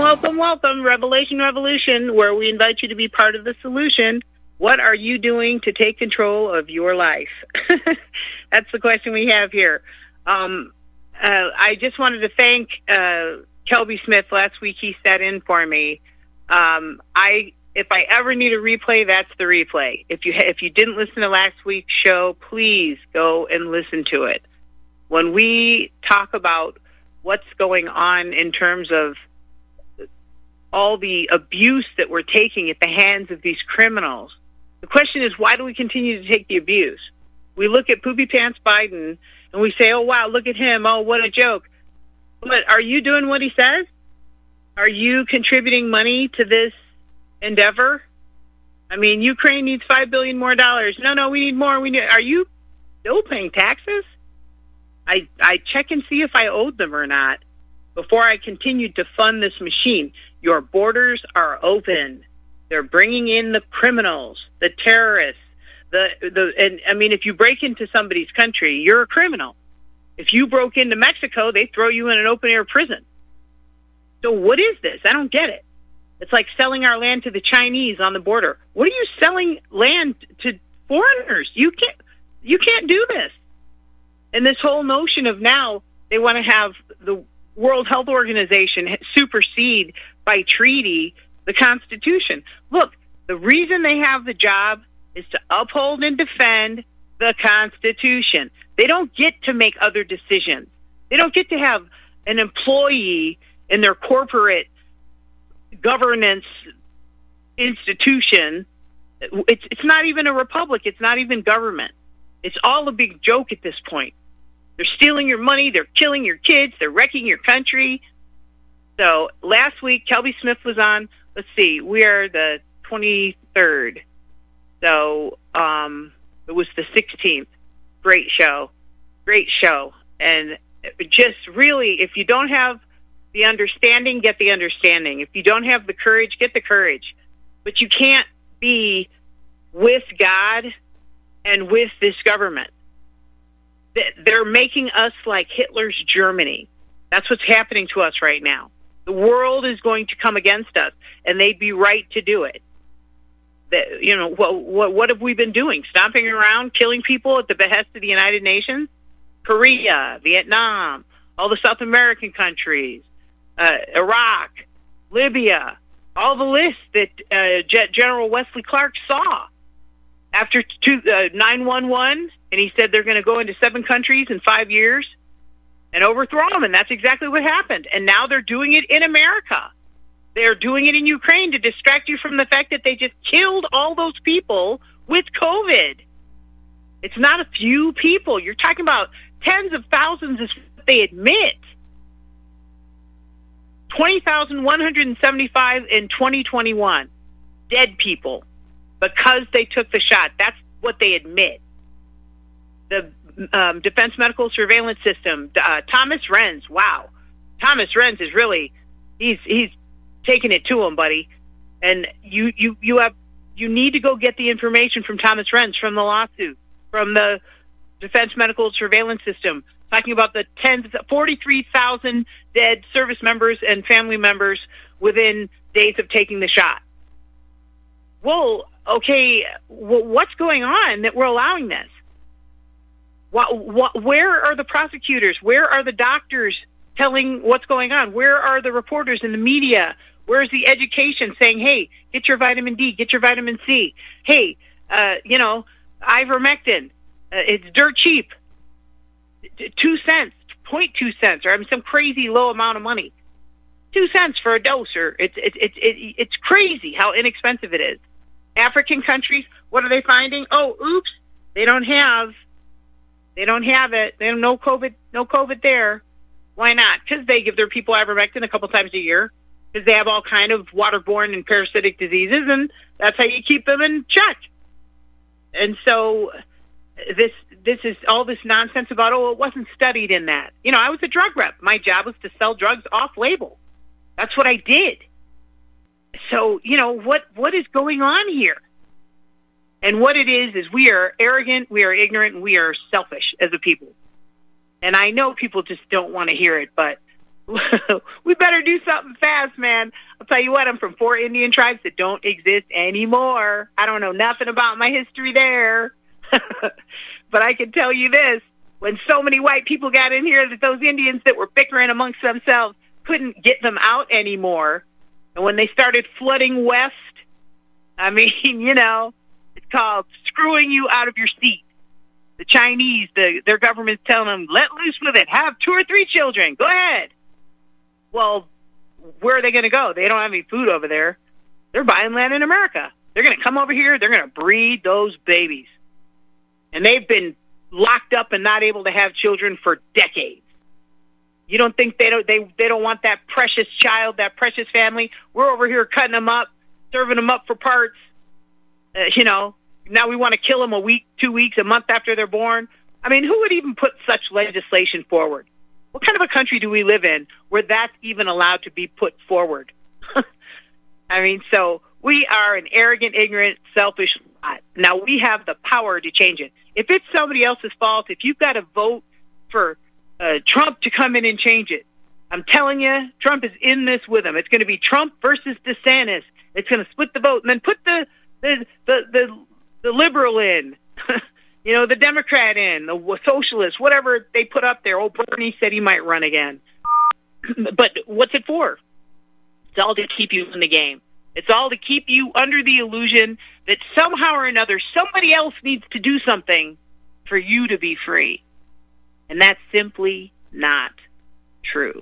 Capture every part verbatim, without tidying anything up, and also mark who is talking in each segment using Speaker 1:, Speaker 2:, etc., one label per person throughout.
Speaker 1: welcome, welcome. Revelation Revolution, where we invite you to be part of the solution. What are you doing to take control of your life? That's the question we have here. Um, uh, I just wanted to thank uh, Kelby Smith. Last week he sat in for me. Um, I, if I ever need a replay, that's the replay. If you if you didn't listen to last week's show, please go and listen to it. When we talk about what's going on in terms of all the abuse that we're taking at the hands of these criminals, the question is, why do we continue to take the abuse? We look at Poopy Pants Biden and we say, oh, wow, look at him. Oh, what a joke. But are you doing what he says? Are you contributing money to this endeavor? I mean, Ukraine needs five billion dollars more dollars. No, no, we need more. We need. Are you still paying taxes? I, I check and see if I owed them or not before I continued to fund this machine. Your borders are open. They're bringing in the criminals, the terrorists, the the. And I mean, if you break into somebody's country, you're a criminal. If you broke into Mexico, they throw you in an open air prison. So what is this? I don't get it. It's like selling our land to the Chinese on the border. What are you selling land to foreigners? You can't. You can't do this. And this whole notion of now they want to have the World Health Organization supersede by treaty the Constitution. Look, the reason they have the job is to uphold and defend the Constitution. They don't get to make other decisions. They don't get to have an employee in their corporate governance institution. It's, it's not even a republic. It's not even government. It's all a big joke at this point. They're stealing your money. They're killing your kids. They're wrecking your country. So last week, Kelby Smith was on. Let's see. We are the twenty-third. So um, it was the sixteenth. Great show. Great show. And just really, if you don't have the understanding, get the understanding. If you don't have the courage, get the courage. But you can't be with God and with this government. They're making us like Hitler's Germany. That's what's happening to us right now. The world is going to come against us, and they'd be right to do it. The, you know, what, what, what have we been doing? Stomping around, killing people at the behest of the United Nations? Korea, Vietnam, all the South American countries, uh, Iraq, Libya, all the lists that uh, General Wesley Clark saw after two, uh, nine one one, and he said they're going to go into seven countries in five years and overthrow them, and that's exactly what happened. And now they're doing it in America. They're doing it in Ukraine to distract you from the fact that they just killed all those people with COVID. It's not a few people. You're talking about tens of thousands is what they admit. twenty thousand one hundred seventy-five in twenty twenty-one. Dead people because they took the shot. That's what they admit. The um, Defense Medical Surveillance System, uh, Thomas Renz, wow. Thomas Renz is really, he's he's taking it to him, buddy. And you, you, you have, you need to go get the information from Thomas Renz, from the lawsuit, from the Defense Medical Surveillance System, talking about the tens, forty-three thousand dead service members and family members within days of taking the shot. Well, okay, well, what's going on that we're allowing this? What, what, where are the prosecutors? Where are the doctors telling what's going on? Where are the reporters in the media? Where's the education saying, hey, get your vitamin D, get your vitamin C. Hey, uh, you know, ivermectin, uh, it's dirt cheap. Two cents, point two cents, or I mean, some crazy low amount of money. Two cents for a dose, or it's it's it's it, it's crazy how inexpensive it is. African countries, what are they finding? Oh, oops, they don't have, they don't have it. They have no COVID, no COVID there. Why not? Because they give their people ivermectin a couple times a year. Because they have all kind of waterborne and parasitic diseases, and that's how you keep them in check. And so this this is all this nonsense about, oh, it wasn't studied in that. You know, I was a drug rep. My job was to sell drugs off-label. That's what I did. So, you know, what what is going on here? And what it is is we are arrogant, we are ignorant, and we are selfish as a people. And I know people just don't want to hear it, but We better do something fast, man. I'll tell you what, I'm from four Indian tribes that don't exist anymore. I don't know nothing about my history there. But I can tell you this, when so many white people got in here that those Indians that were bickering amongst themselves couldn't get them out anymore, and when they started flooding west, I mean, you know, it's called screwing you out of your seat. The Chinese, the, their government's telling them, let loose with it, have two or three children, go ahead. Well, where are they going to go? They don't have any food over there. They're buying land in America. They're going to come over here. They're going to breed those babies. And they've been locked up and not able to have children for decades. You don't think they don't they they don't want that precious child, that precious family? We're over here cutting them up, serving them up for parts. Uh, you know, now we want to kill them a week, two weeks, a month after they're born. I mean, who would even put such legislation forward? What kind of a country do we live in where that's even allowed to be put forward? I mean, so we are an arrogant, ignorant, selfish lot. Now, we have the power to change it. If it's somebody else's fault, if you've got to vote for uh, Trump to come in and change it, I'm telling you, Trump is in this with him. It's going to be Trump versus DeSantis. It's going to split the vote. And then put the the the, the, the liberal in. You know, the Democrat in, the socialist, whatever they put up there. Oh, Bernie said he might run again. But what's it for? It's all to keep you in the game. It's all to keep you under the illusion that somehow or another somebody else needs to do something for you to be free. And that's simply not true.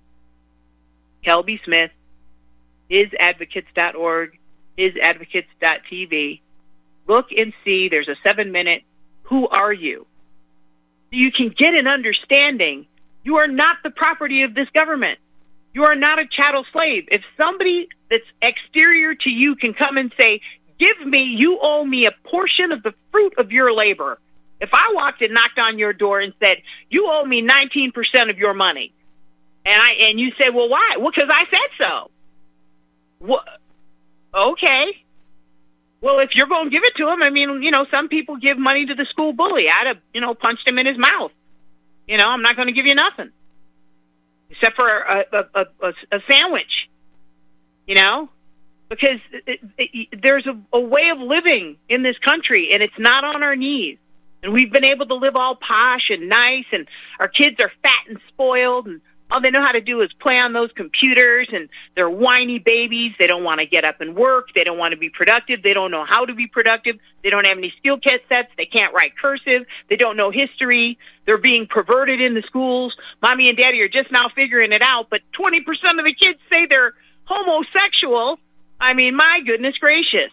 Speaker 1: Kelby Smith, his advocates dot org, his advocates dot t v. Look and see. There's a seven-minute Who Are You? You can get an understanding. You are not the property of this government. You are not a chattel slave. If somebody that's exterior to you can come and say, give me, you owe me a portion of the fruit of your labor. If I walked and knocked on your door and said, you owe me nineteen percent of your money, and I and you said, well, why? Well, because I said so. Well, okay. Well, if you're going to give it to him, I mean, you know, some people give money to the school bully. I'd have, you know, punched him in his mouth. You know, I'm not going to give you nothing. Except for a, a, a, a sandwich, you know, because it, it, there's a, a way of living in this country, and it's not on our knees. And we've been able to live all posh and nice, and our kids are fat and spoiled, and all they know how to do is play on those computers, and they're whiny babies. They don't want to get up and work. They don't want to be productive. They don't know how to be productive. They don't have any skill sets. They can't write cursive. They don't know history. They're being perverted in the schools. Mommy and daddy are just now figuring it out, but twenty percent of the kids say they're homosexual. I mean, my goodness gracious.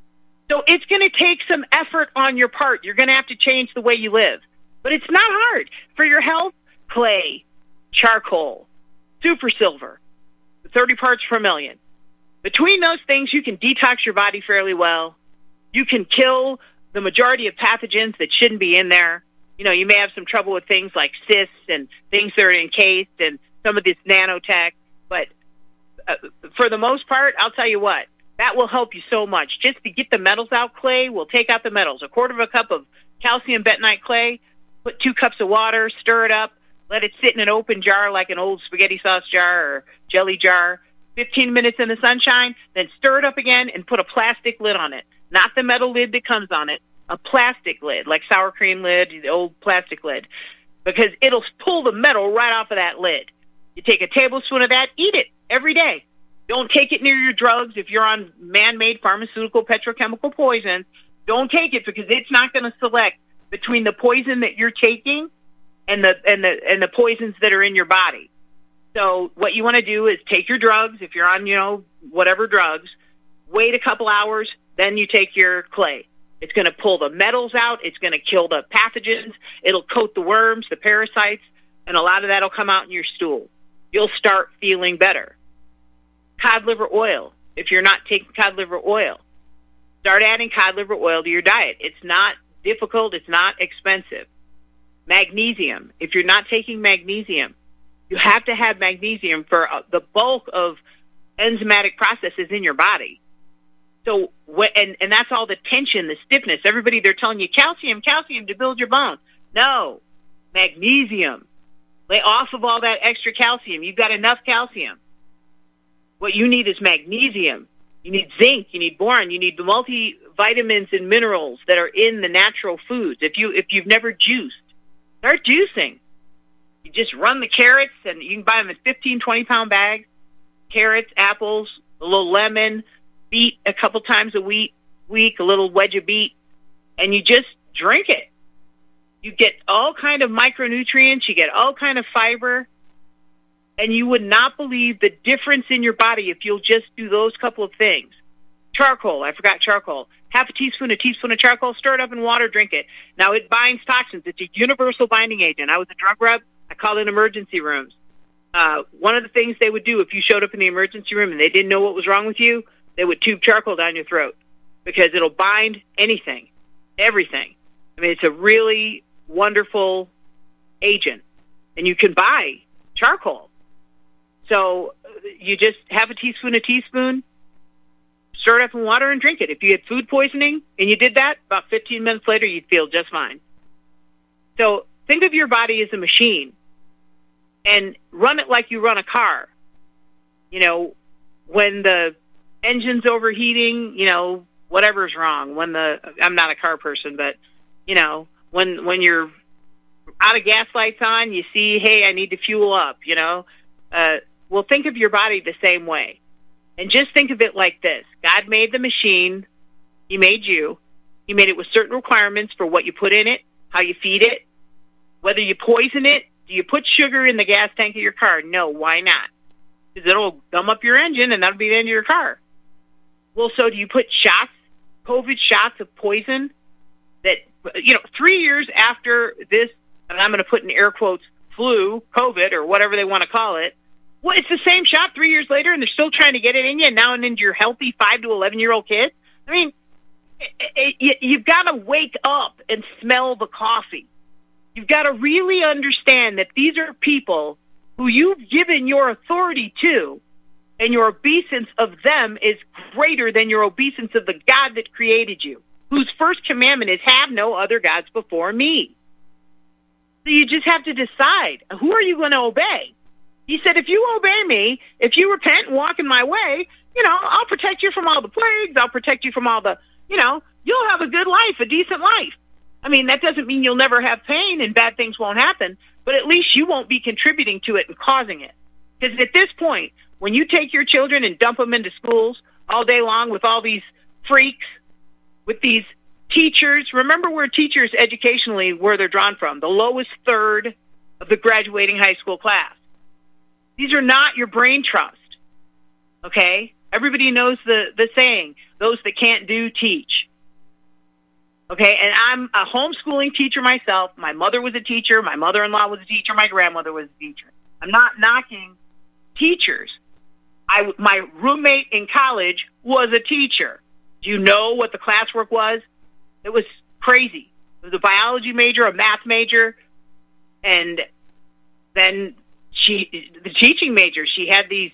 Speaker 1: So it's going to take some effort on your part. You're going to have to change the way you live. But it's not hard. For your health, clay, charcoal, super silver, thirty parts per million. Between those things, you can detox your body fairly well. You can kill the majority of pathogens that shouldn't be in there. You know, you may have some trouble with things like cysts and things that are encased and some of this nanotech. But uh, for the most part, I'll tell you what, that will help you so much. Just to get the metals out, clay will take out the metals. A quarter of a cup of calcium bentonite clay, put two cups of water, stir it up, let it sit in an open jar like an old spaghetti sauce jar or jelly jar, fifteen minutes in the sunshine, then stir it up again and put a plastic lid on it. Not the metal lid that comes on it, a plastic lid, like sour cream lid, the old plastic lid, because it'll pull the metal right off of that lid. You take a tablespoon of that, eat it every day. Don't take it near your drugs. If you're on man-made pharmaceutical petrochemical poisons, don't take it because it's not going to select between the poison that you're taking and the and the and the poisons that are in your body. So what you want to do is take your drugs. If you're on, you know, whatever drugs, wait a couple hours, then you take your clay. It's going to pull the metals out. It's going to kill the pathogens. It'll coat the worms, the parasites, and a lot of that will come out in your stool. You'll start feeling better. Cod liver oil. If you're not taking cod liver oil, start adding cod liver oil to your diet. It's not difficult. It's not expensive. Magnesium. If you're not taking magnesium, you have to have magnesium for uh, the bulk of enzymatic processes in your body. So, and, and that's all the tension, the stiffness. Everybody, they're telling you calcium, calcium to build your bones. No, magnesium. Lay off of all that extra calcium. You've got enough calcium. What you need is magnesium. You need zinc. You need boron. You need the multivitamins and minerals that are in the natural foods. If you if you've never juiced, start juicing. You just run the carrots, and you can buy them in fifteen, twenty pound bags. Carrots, apples, a little lemon, beet a couple times a week, week, a little wedge of beet, and you just drink it. You get all kind of micronutrients. You get all kind of fiber. And you would not believe the difference in your body if you'll just do those couple of things. Charcoal. I forgot charcoal. Half a teaspoon, a teaspoon of charcoal. Stir it up in water. Drink it. Now, it binds toxins. It's a universal binding agent. I was a drug rep. I called in emergency rooms. Uh, one of the things they would do if you showed up in the emergency room and they didn't know what was wrong with you, they would tube charcoal down your throat because it'll bind anything, everything. I mean, it's a really wonderful agent. And you can buy charcoal. So you just have a teaspoon, a teaspoon, stir it up in water and drink it. If you had food poisoning and you did that, about fifteen minutes later, you'd feel just fine. So think of your body as a machine and run it like you run a car. You know, when the engine's overheating, you know, whatever's wrong. When the, I'm not a car person, but, you know, when when you're out of gas lights on, you see, hey, I need to fuel up, you know. Uh, well, think of your body the same way. And just think of it like this. God made the machine. He made you. He made it with certain requirements for what you put in it, how you feed it, whether you poison it. Do you put sugar in the gas tank of your car? No, why not? Because it'll gum up your engine, and that'll be the end of your car. Well, so do you put shots, COVID shots of poison that, you know, three years after this, and I'm going to put in air quotes, flu, COVID, or whatever they want to call it, well, it's the same shot three years later, and they're still trying to get it in you, and now and into your healthy five to eleven-year-old kid. I mean, it, it, you've got to wake up and smell the coffee. You've got to really understand that these are people who you've given your authority to, and your obeisance of them is greater than your obeisance of the God that created you, whose first commandment is, have no other gods before me. So you just have to decide, who are you going to obey? He said, if you obey me, if you repent and walk in my way, you know, I'll protect you from all the plagues. I'll protect you from all the, you know, you'll have a good life, a decent life. I mean, that doesn't mean you'll never have pain and bad things won't happen, but at least you won't be contributing to it and causing it. Because at this point, when you take your children and dump them into schools all day long with all these freaks, with these teachers, remember where teachers educationally, where they're drawn from, the lowest third of the graduating high school class. These are not your brain trust, okay? Everybody knows the, the saying, those that can't do, teach. Okay, and I'm a homeschooling teacher myself. My mother was a teacher. My mother-in-law was a teacher. My grandmother was a teacher. I'm not knocking teachers. I, my roommate in college was a teacher. Do you know what the classwork was? It was crazy. It was a biology major, a math major, and then she, the teaching major, she had these,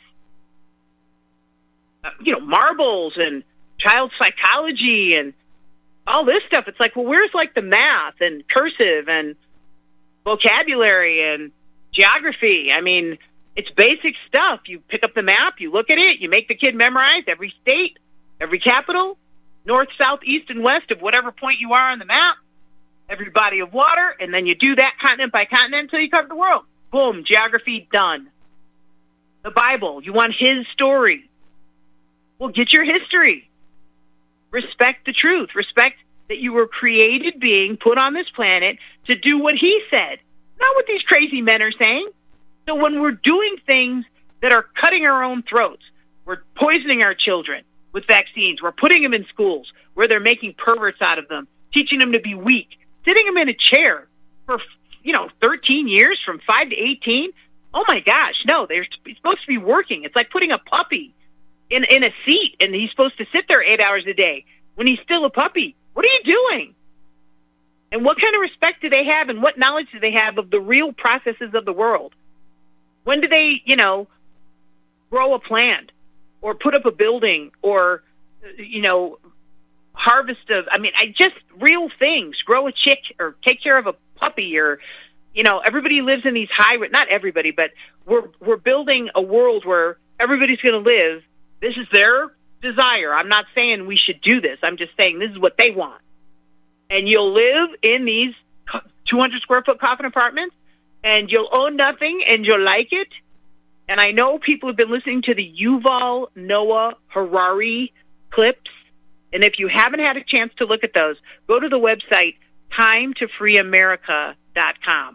Speaker 1: uh, you know, marbles and child psychology and all this stuff. It's like, well, where's like the math and cursive and vocabulary and geography? I mean, it's basic stuff. You pick up the map, you look at it, you make the kid memorize every state, every capital, north, south, east, and west of whatever point you are on the map, every body of water, and then you do that continent by continent until you cover the world. Boom, geography done. The Bible, you want his story. Well, get your history. Respect the truth. Respect that you were created being put on this planet to do what he said, not what these crazy men are saying. So when we're doing things that are cutting our own throats, we're poisoning our children with vaccines, we're putting them in schools where they're making perverts out of them, teaching them to be weak, sitting them in a chair for, you know, thirteen years from five to eighteen. Oh my gosh, no, they're supposed to be working. It's like putting a puppy in, in a seat and he's supposed to sit there eight hours a day when he's still a puppy. What are you doing? And what kind of respect do they have and what knowledge do they have of the real processes of the world? When do they, you know, grow a plant or put up a building or, you know, harvest of, I mean, I just real things, grow a chick or take care of a puppy or you know, everybody lives in these high, not everybody, but we're, we're building a world where everybody's going to live. This is their desire. I'm not saying we should do this. I'm just saying this is what they want. And you'll live in these two hundred square foot coffin apartments, and you'll own nothing, and you'll like it. And I know people have been listening to the Yuval Noah Harari clips. And if you haven't had a chance to look at those, go to the website time to free america dot com.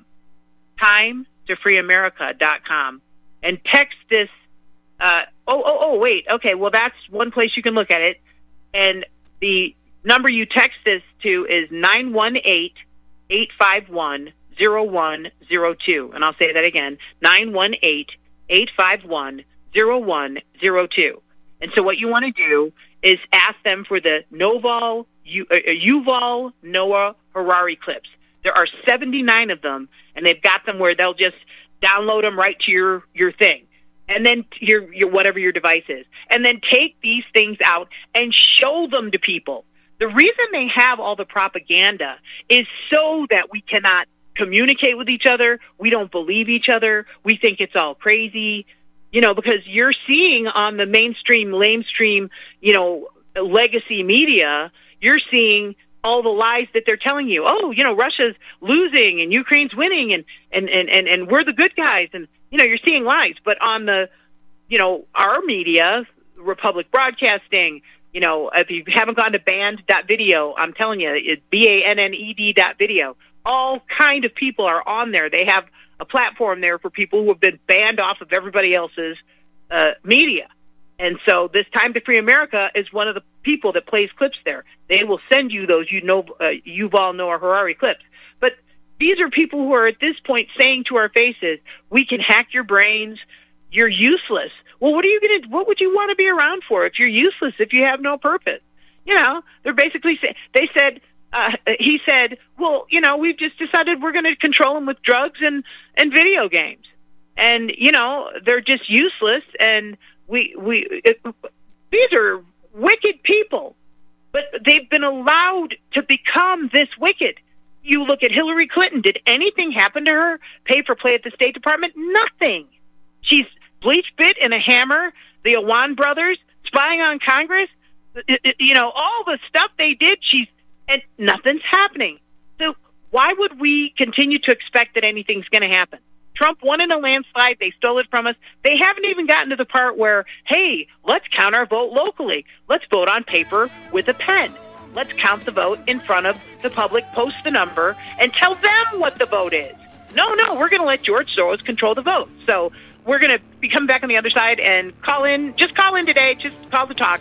Speaker 1: time to free america dot com. And text this. Uh, oh, oh, oh, wait. Okay, well, that's one place you can look at it. And the number you text this to is nine one eight, eight five one, zero one zero two. And I'll say that again, nine one eight, eight five one, zero one zero two. And so what you want to do is ask them for the Noval, uh, Yuval Noah Harari clips. There are seventy-nine of them, and they've got them where they'll just download them right to your, your thing. And then your, your whatever your device is. And then take these things out and show them to people. The reason they have all the propaganda is so that we cannot communicate with each other. We don't believe each other. We think it's all crazy, you know, because you're seeing on the mainstream, lamestream, you know, legacy media, you're seeing all the lies that they're telling you. Oh, you know, Russia's losing and Ukraine's winning and, and, and, and, and we're the good guys. And, you know, you're seeing lies. But on the, you know, our media, Republic Broadcasting, you know, if you haven't gone to banned dot video, I'm telling you, it's B A N N E D dot video. All kind of people are on there. They have a platform there for people who have been banned off of everybody else's uh, media. And so this Time to Free America is one of the people that plays clips there. They will send you those, you know, uh, Yuval Noah Harari clips. But these are people who are at this point saying to our faces, we can hack your brains. You're useless. Well, what are you going to, what would you want to be around for if you're useless, if you have no purpose? You know, they're basically saying, they said, uh, he said, well, you know, we've just decided we're going to control them with drugs and, and video games. And, you know, they're just useless. And we, we, it, these are wicked people, but they've been allowed to become this wicked. You look at Hillary Clinton. Did anything happen to her? Pay for play at the State Department? Nothing. She's bleach bit and a hammer. The Awan brothers spying on Congress. You know, all the stuff they did, she's, and nothing's happening. So why would we continue to expect that anything's going to happen? Trump won in a landslide. They stole it from us. They haven't even gotten to the part where, hey, let's count our vote locally. Let's vote on paper with a pen. Let's count the vote in front of the public, post the number, and tell them what the vote is. No, no, we're going to let George Soros control the vote. So we're going to be coming back on the other side and call in. Just call in today. Just call to talk.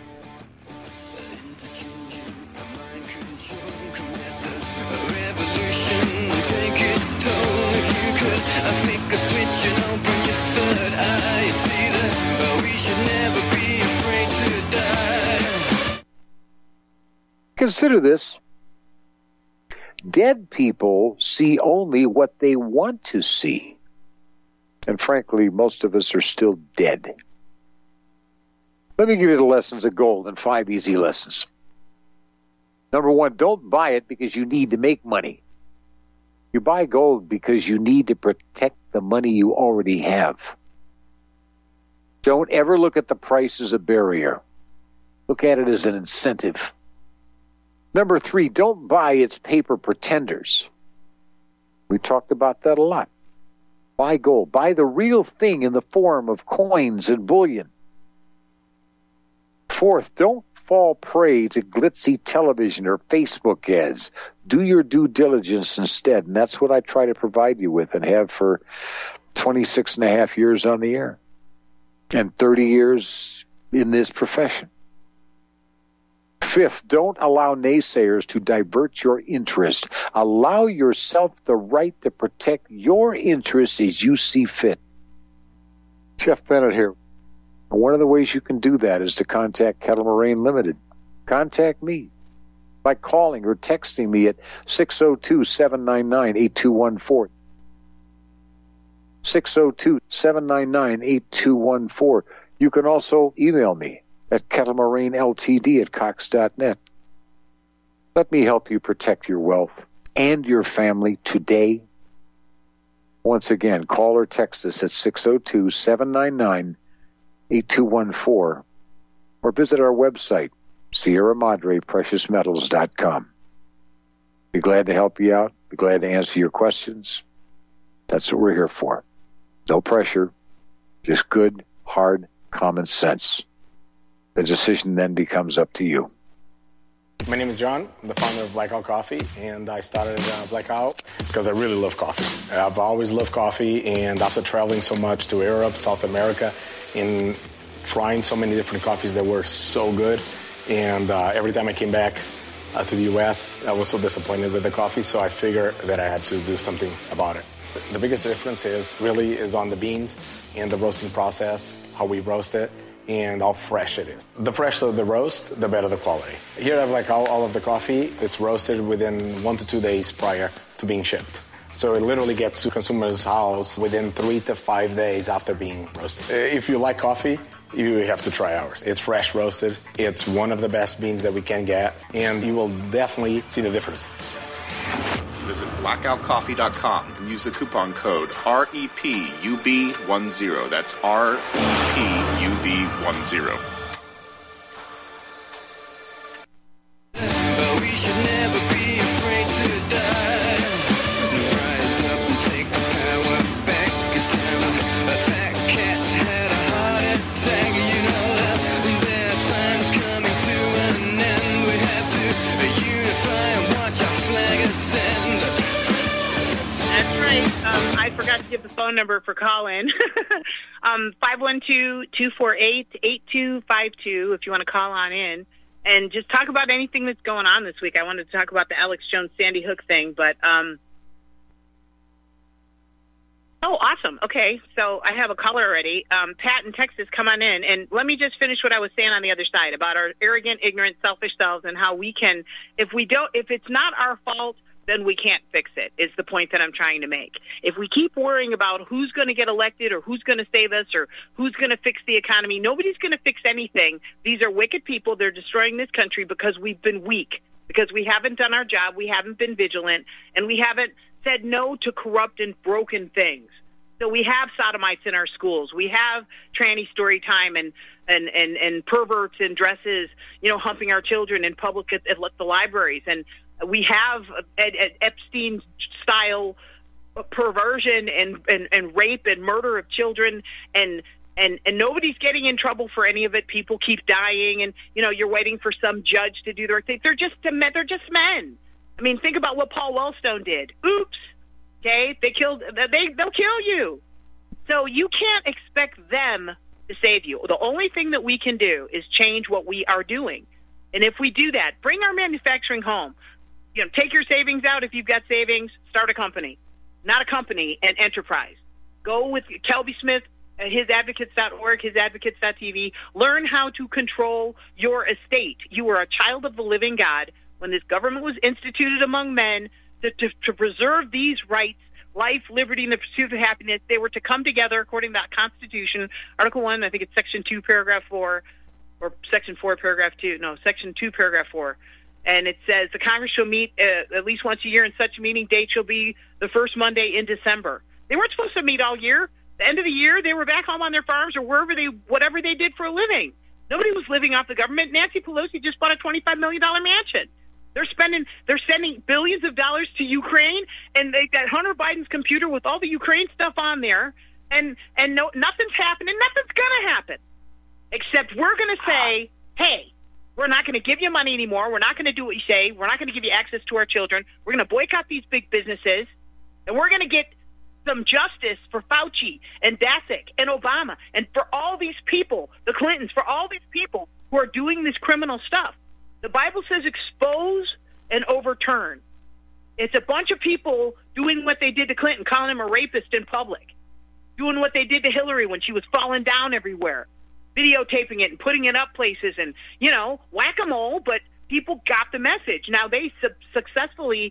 Speaker 2: Take its toll if you could. I flick a switch and open your third eye. You'd see that we should never be afraid to die.
Speaker 3: Consider this. Dead people see only what they want to see. And frankly, most of us are still dead. Let me give you the lessons of gold and five easy lessons. Number one, don't buy it because you need to make money. You buy gold because you need to protect the money you already have. Don't ever look at the price as a barrier. Look at it as an incentive. Number three, don't buy its paper pretenders. We talked about that a lot. Buy gold. Buy the real thing in the form of coins and bullion. Fourth, don't fall prey to glitzy television or Facebook ads. Do your due diligence instead, and that's what I try to provide you with and have for twenty-six and a half years on the air and thirty years in this profession. Fifth, don't allow naysayers to divert your interest. Allow yourself the right to protect your interests as you see fit. Jeff Bennett here. One of the ways you can do that is to contact Kettle Moraine Limited. Contact me by calling or texting me at six oh two, seven nine nine, eight two one four. six oh two, seven nine nine, eight two one four. You can also email me at kettlemoraineltd at cox dot net. Let me help you protect your wealth and your family today Once again, call or text us at six oh two, seven nine nine, eight two one four or visit our website, Sierra Madre Precious Metals dot com. Be glad to help you out. Be glad to answer your questions. That's what we're here for. No pressure, just good, hard, common sense. The decision then becomes up to you.
Speaker 4: My name is John. I'm the founder of Blackout Coffee, and I started uh, Blackout because I really love coffee. I've always loved coffee, and after traveling so much to Europe, South America, and trying so many different coffees that were so good, and uh, every time I came back uh, to the U S, I was so disappointed with the coffee, so I figured that I had to do something about it. The biggest difference is really is on the beans and the roasting process, how we roast it, and how fresh it is. The fresher the roast, the better the quality. Here I have like all, all of the coffee. It's roasted within one to two days prior to being shipped. So it literally gets to consumers' house within three to five days after being roasted. If you like coffee, you have to try ours. It's fresh roasted. It's one of the best beans that we can get, and you will definitely see the difference.
Speaker 5: Visit blackout coffee dot com and use the coupon code R E P U B ten. That's R E P U B ten.
Speaker 2: We should never be afraid to die. Rise up and take the power back. It's time a fat cat's had a heart attack. You know that there are times coming to an end. We have to unify and watch our flag ascend.
Speaker 1: That's right. Um, I forgot to give the phone number for call-in. um, five one two, two four eight, eight two five two if you want to call on in. And just talk about anything that's going on this week. I wanted to talk about the Alex Jones Sandy Hook thing, but um, oh, awesome. Okay, so I have a caller already. Um, Pat in Texas, come on in, and let me just finish what I was saying on the other side about our arrogant, ignorant, selfish selves and how we can, if we don't, if it's not our fault, then we can't fix it, is the point that I'm trying to make. If we keep worrying about who's going to get elected or who's going to save us or who's going to fix the economy, nobody's going to fix anything. These are wicked people. They're destroying this country because we've been weak, because we haven't done our job, we haven't been vigilant, and we haven't said no to corrupt and broken things. So we have sodomites in our schools. We have tranny story time and, and, and, and perverts in dresses, you know, humping our children in public at, at the libraries. And we have Ed, Ed Epstein-style perversion and, and, and rape and murder of children, and, and, and nobody's getting in trouble for any of it. People keep dying, and, you know, you're waiting for some judge to do their thing. They're just they're just men. I mean, think about what Paul Wellstone did. Oops. Okay? They killed, they, they'll kill you. So you can't expect them to save you. The only thing that we can do is change what we are doing. And if we do that, bring our manufacturing home. You know, take your savings out if you've got savings, start a company. Not a company, an enterprise. Go with Kelby Smith, his advocates dot org, his advocates dot t v. Learn how to control your estate. You are a child of the living God. When this government was instituted among men to, to, to preserve these rights, life, liberty, and the pursuit of happiness, they were to come together according to that Constitution. Article one, I think it's Section two, Paragraph four, or Section four, Paragraph two. No, Section two, Paragraph four. And it says the Congress shall meet uh, at least once a year, and such meeting date shall be the first Monday in December. They weren't supposed to meet all year. The end of the year, they were back home on their farms or wherever they, whatever they did for a living. Nobody was living off the government. Nancy Pelosi just bought a twenty-five million dollars mansion. They're spending, they're sending billions of dollars to Ukraine, and they got Hunter Biden's computer with all the Ukraine stuff on there, and and no, nothing's happening. Nothing's gonna happen, except we're gonna say, hey, we're not going to give you money anymore. We're not going to do what you say. We're not going to give you access to our children. We're going to boycott these big businesses, and we're going to get some justice for Fauci and Daszak and Obama and for all these people, the Clintons, for all these people who are doing this criminal stuff. The Bible says expose and overturn. It's a bunch of people doing what they did to Clinton, calling him a rapist in public, doing what they did to Hillary when she was falling down everywhere, videotaping it and putting it up places and, you know, whack-a-mole, but people got the message. Now, they su- successfully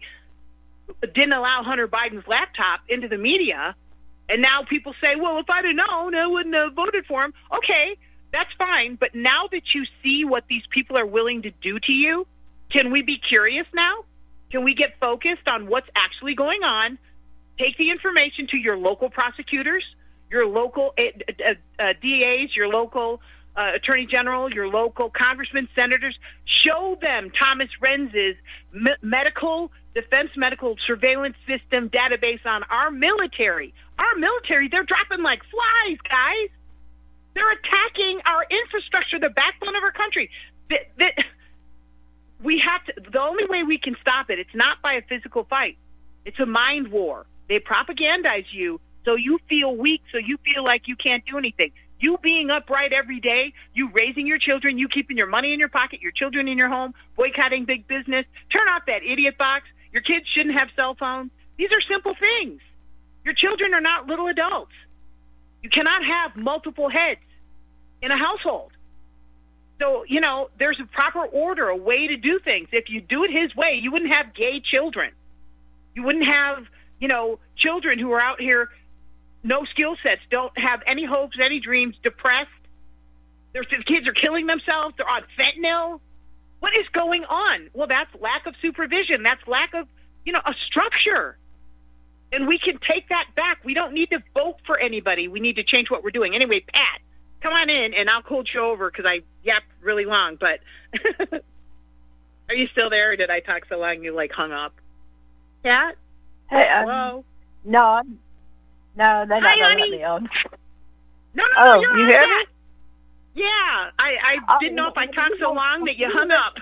Speaker 1: didn't allow Hunter Biden's laptop into the media, and now people say, well, if I'd have known, I wouldn't have voted for him. Okay, that's fine, but now that you see what these people are willing to do to you, can we be curious now? Can we get focused on what's actually going on? take the information to your local prosecutors, your local uh, uh, D As, your local uh, attorney general, your local congressmen, senators. Show them Thomas Renz's me- medical, defense medical surveillance system database on our military. Our military, they're dropping like flies, guys. They're attacking our infrastructure, the backbone of our country. That, that, we have to, the only way we can stop it, it's not by a physical fight. It's a mind war. They propagandize you so you feel weak, so you feel like you can't do anything. You being upright every day, you raising your children, you keeping your money in your pocket, your children in your home, boycotting big business, turn off that idiot box. Your kids shouldn't have cell phones. These are simple things. Your children are not little adults. You cannot have multiple heads in a household. So, you know, there's a proper order, a way to do things. If you do it his way, you wouldn't have gay children. You wouldn't have, you know, children who are out here, no skill sets, don't have any hopes, any dreams, depressed. Their kids are killing themselves. They're on fentanyl. What is going on? Well, that's lack of supervision. That's lack of, you know, a structure. And we can take that back. We don't need to vote for anybody. We need to change what we're doing. Anyway, Pat, come on in, and I'll coach you over because I yapped really long. But are you still there, or did I talk so long you, like, hung up? Pat?
Speaker 6: Hey, um,
Speaker 1: Hello?
Speaker 6: No, I'm, no, they're not
Speaker 1: Hi,
Speaker 6: going to
Speaker 1: honey.
Speaker 6: let me on.
Speaker 1: No, no,
Speaker 6: Oh,
Speaker 1: no, you're
Speaker 6: you
Speaker 1: on,
Speaker 6: hear
Speaker 1: Pat.
Speaker 6: me?
Speaker 1: Yeah, I, I
Speaker 6: Oh,
Speaker 1: didn't know if I
Speaker 6: no,
Speaker 1: talked so
Speaker 6: no,
Speaker 1: long that you
Speaker 6: no.
Speaker 1: hung up.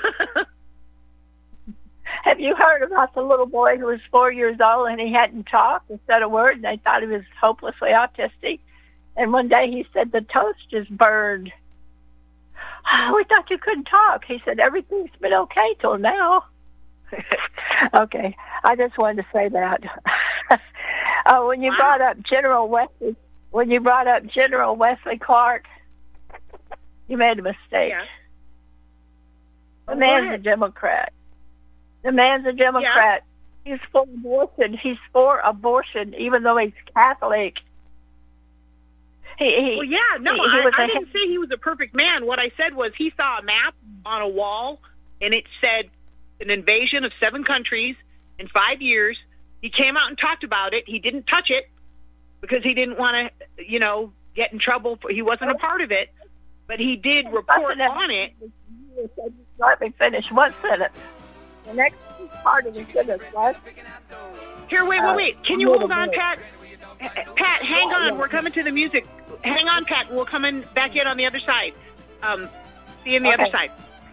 Speaker 6: Have you heard about the little boy who was four years old and he hadn't talked and said a word, and they thought he was hopelessly autistic? And one day he said, the toast is burned. Oh, we thought you couldn't talk. He said, everything's been okay till now. Okay, I just wanted to say that. Oh, when you
Speaker 1: Wow.
Speaker 6: brought up General Wesley, when you brought up General Wesley Clark, you made a mistake.
Speaker 1: Yeah.
Speaker 6: The
Speaker 1: Oh,
Speaker 6: man's
Speaker 1: what?
Speaker 6: a Democrat. The man's a Democrat. He's for abortion. He's for abortion, even though he's Catholic. He, he,
Speaker 1: Well, yeah, no,
Speaker 6: he, he
Speaker 1: I,
Speaker 6: was
Speaker 1: I
Speaker 6: a-
Speaker 1: didn't say he was a perfect man. What I said was he saw a map on a wall, and it said an invasion of seven countries in five years. He came out and talked about it. He didn't touch it because he didn't want to, you know, get in trouble. For, he wasn't a part of it, but he did report on it.
Speaker 6: Let me finish one sentence. The next part of the sentence was,
Speaker 1: Here, wait, wait, wait. Can you
Speaker 6: Uh,
Speaker 1: hold on, Pat? H- Pat, hang on. We're coming to the music. Hang on, Pat. We'll come in back in on the other side. Um, see you on the
Speaker 6: Okay.
Speaker 1: other side.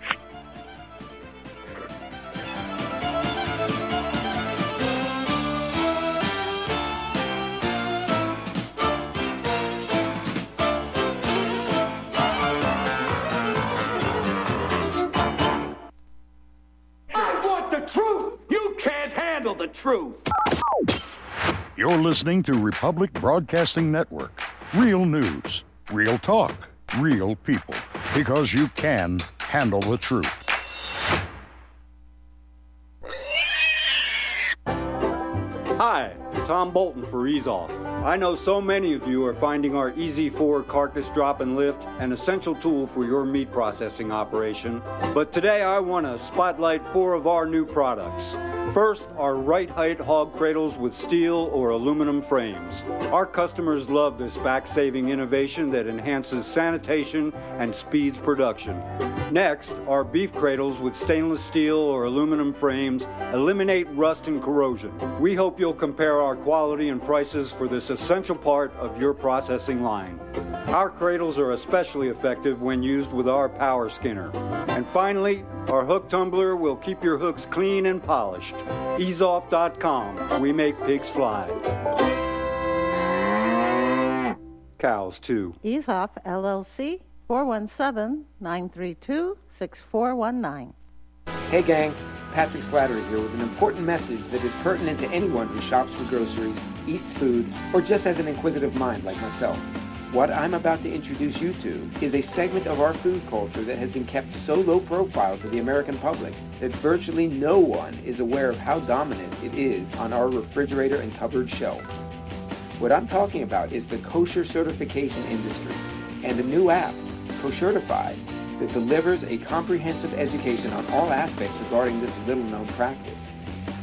Speaker 7: I want the truth. You can't handle the truth.
Speaker 8: You're listening to Republic Broadcasting Network. Real news, real talk, real people. Because you can handle the truth.
Speaker 9: Hi, Tom Bolton for Ease Off. I know so many of you are finding our E Z four carcass drop and lift an essential tool for your meat processing operation. But today I want to spotlight four of our new products. First, our right height hog cradles with steel or aluminum frames. Our customers love this back-saving innovation that enhances sanitation and speeds production. Next, our beef cradles with stainless steel or aluminum frames eliminate rust and corrosion. We hope you'll compare our quality and prices for this essential part of your processing line. Our cradles are especially effective when used with our power skinner. And finally, our hook tumbler will keep your hooks clean and polished. ease off dot com. We make pigs fly. Cows, too.
Speaker 10: Ease Off, L L C, four one seven, nine three two, six four one nine.
Speaker 11: Hey gang, Patrick Slattery here with an important message that is pertinent to anyone who shops for groceries, eats food, or just has an inquisitive mind like myself. What I'm about to introduce you to is a segment of our food culture that has been kept so low profile to the American public that virtually no one is aware of how dominant it is on our refrigerator and cupboard shelves. What I'm talking about is the kosher certification industry and a new app, Koshertified, that delivers a comprehensive education on all aspects regarding this little-known practice.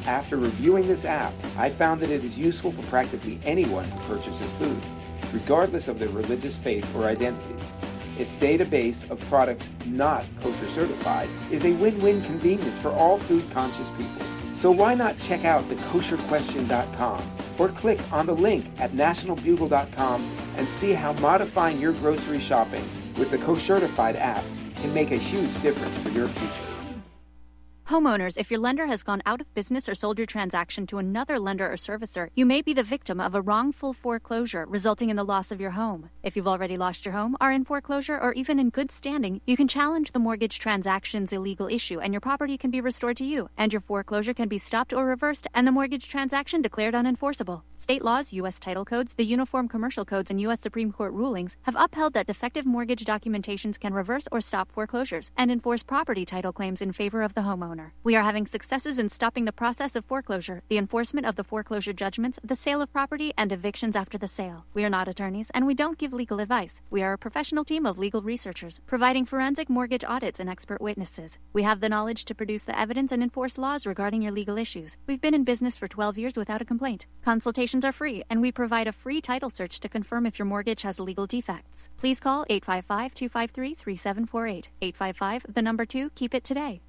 Speaker 11: After reviewing this app, I found that it is useful for practically anyone who purchases food, regardless of their religious faith or identity. Its database of products not kosher certified is a win-win convenience for all food-conscious people. So why not check out the kosher question dot com or click on the link at national bugle dot com and see how modifying your grocery shopping with the Koshertified app can make a huge difference for your future.
Speaker 12: Homeowners, if your lender has gone out of business or sold your transaction to another lender or servicer, you may be the victim of a wrongful foreclosure resulting in the loss of your home. If you've already lost your home, are in foreclosure, or even in good standing, you can challenge the mortgage transaction's illegal issue and your property can be restored to you, and your foreclosure can be stopped or reversed and the mortgage transaction declared unenforceable. State laws, U S title codes, the Uniform Commercial Codes, and U S Supreme Court rulings have upheld that defective mortgage documentations can reverse or stop foreclosures and enforce property title claims in favor of the homeowner. We are having successes in stopping the process of foreclosure, the enforcement of the foreclosure judgments, the sale of property, and evictions after the sale. We are not attorneys, and we don't give legal advice. We are a professional team of legal researchers, providing forensic mortgage audits and expert witnesses. We have the knowledge to produce the evidence and enforce laws regarding your legal issues. We've been in business for twelve years without a complaint. Consultations are free, and we provide a free title search to confirm if your mortgage has legal defects. Please call eight five five, two five three, three seven four eight. eight five five, the number two, keep it today.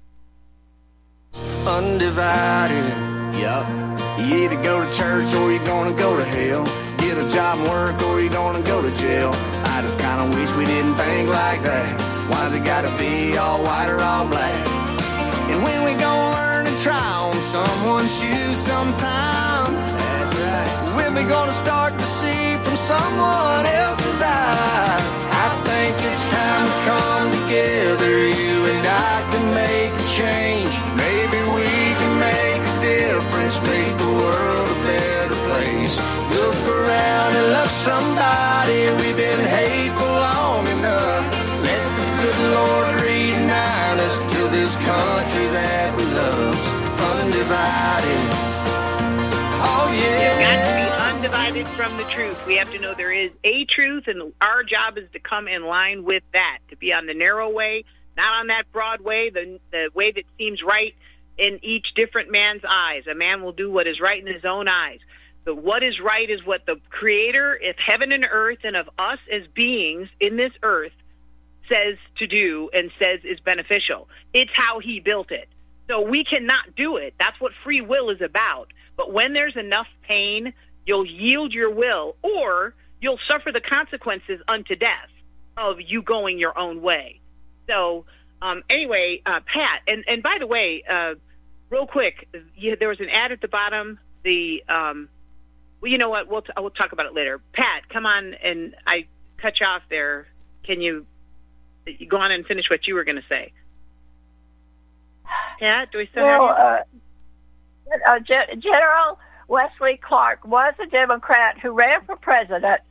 Speaker 2: Undivided, yup. You either go to church or you're gonna go to hell. Get a job and work or you're gonna go to jail. I just kinda wish we didn't think like that. Why's it gotta be all white or all black? And when we gonna learn to try on someone's shoes sometimes? That's right. When we gonna start to see from someone else's eyes? I think it's time to come together. You and I can make a change. Maybe we can make a difference, make the world a better place. Look around and love somebody. We've been hateful long enough. Let the good Lord reunite us to this country that we love. Undivided. Oh yeah.
Speaker 1: We've got to be undivided from the truth. We have to know there is a truth, and our job is to come in line with that, to be on the narrow way, not on that broad way, the the way that seems right in each different man's eyes. A man will do what is right in his own eyes. But what is right is what the Creator of heaven and earth and of us as beings in this earth says to do and says is beneficial. It's how He built it. So we cannot do it. That's what free will is about. But when there's enough pain, you'll yield your will, or you'll suffer the consequences unto death of you going your own way. So um, anyway, uh, Pat, and, and by the way, uh, real quick, you, there was an ad at the bottom. The um, well, you know what? We'll t- we'll talk about it later. Pat, come on, and I cut you off there. Can you, you go on and finish what you were going to say? Pat, do we still
Speaker 6: well,
Speaker 1: have you?
Speaker 6: Uh, uh, Gen- General Wesley Clark was a Democrat who ran for president.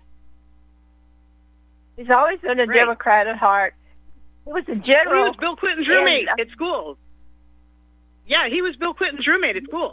Speaker 6: He's always been a
Speaker 1: Right.
Speaker 6: Democrat at heart. He was a general.
Speaker 1: He was Bill Clinton's roommate
Speaker 6: in, uh,
Speaker 1: at school. Yeah, he was Bill Clinton's roommate at school.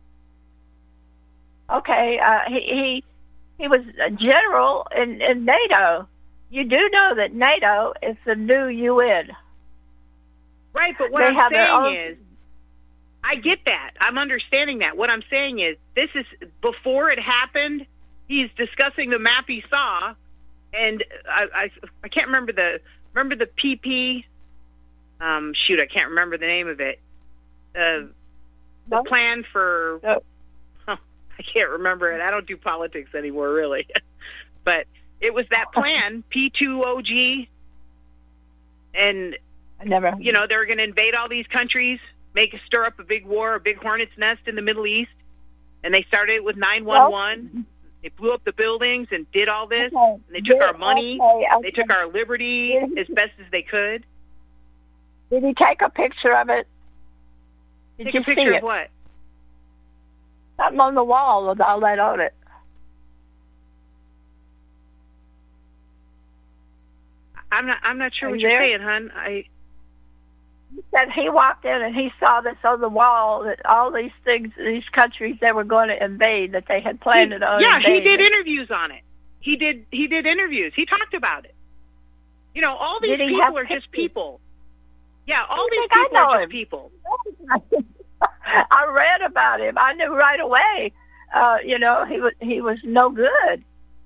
Speaker 6: Okay, uh, he, he he was a general in, in NATO. You do know that NATO is the new U N.
Speaker 1: Right, but what
Speaker 6: They
Speaker 1: I'm
Speaker 6: have their own-
Speaker 1: saying is, I get that. I'm understanding that. What I'm saying is, this is, before it happened, he's discussing the map he saw, and I, I, I can't remember the, remember the P P, um, shoot, I can't remember the name of it, uh, the
Speaker 6: No.
Speaker 1: plan for,
Speaker 6: No.
Speaker 1: huh, I can't remember it. I don't do politics anymore, really. But it was that plan, P two O G, and
Speaker 6: I never.
Speaker 1: you know, they were going to invade all these countries, make stir up a big war, a big hornet's nest in the Middle East, and they started it with nine one one. They blew up the buildings and did all this.
Speaker 6: Okay.
Speaker 1: And they took
Speaker 6: Yeah,
Speaker 1: our money.
Speaker 6: okay, okay.
Speaker 1: They took our liberty
Speaker 6: Yeah.
Speaker 1: as best as they could.
Speaker 6: Did he take a picture of it? Did
Speaker 1: Take
Speaker 6: you
Speaker 1: a picture
Speaker 6: see
Speaker 1: of
Speaker 6: it?
Speaker 1: what?
Speaker 6: Something on the wall with all that on it.
Speaker 1: I'm not. I'm not sure
Speaker 6: Are
Speaker 1: what
Speaker 6: you
Speaker 1: you're
Speaker 6: there?
Speaker 1: saying, hon. I.
Speaker 6: He said he walked in and he saw this on the wall, that all these things, these countries they were going to invade, that they had planned
Speaker 1: He,
Speaker 6: on
Speaker 1: yeah, he
Speaker 6: invading.
Speaker 1: did interviews on it. He did. He did interviews. He talked about it. You know, all these
Speaker 6: Did he have
Speaker 1: people are just
Speaker 6: pictures?
Speaker 1: people. Yeah, all
Speaker 6: You
Speaker 1: these
Speaker 6: think I
Speaker 1: people are
Speaker 6: know
Speaker 1: just
Speaker 6: him?
Speaker 1: people.
Speaker 6: I read about about him. I knew right away, uh, you know, he was he was no good.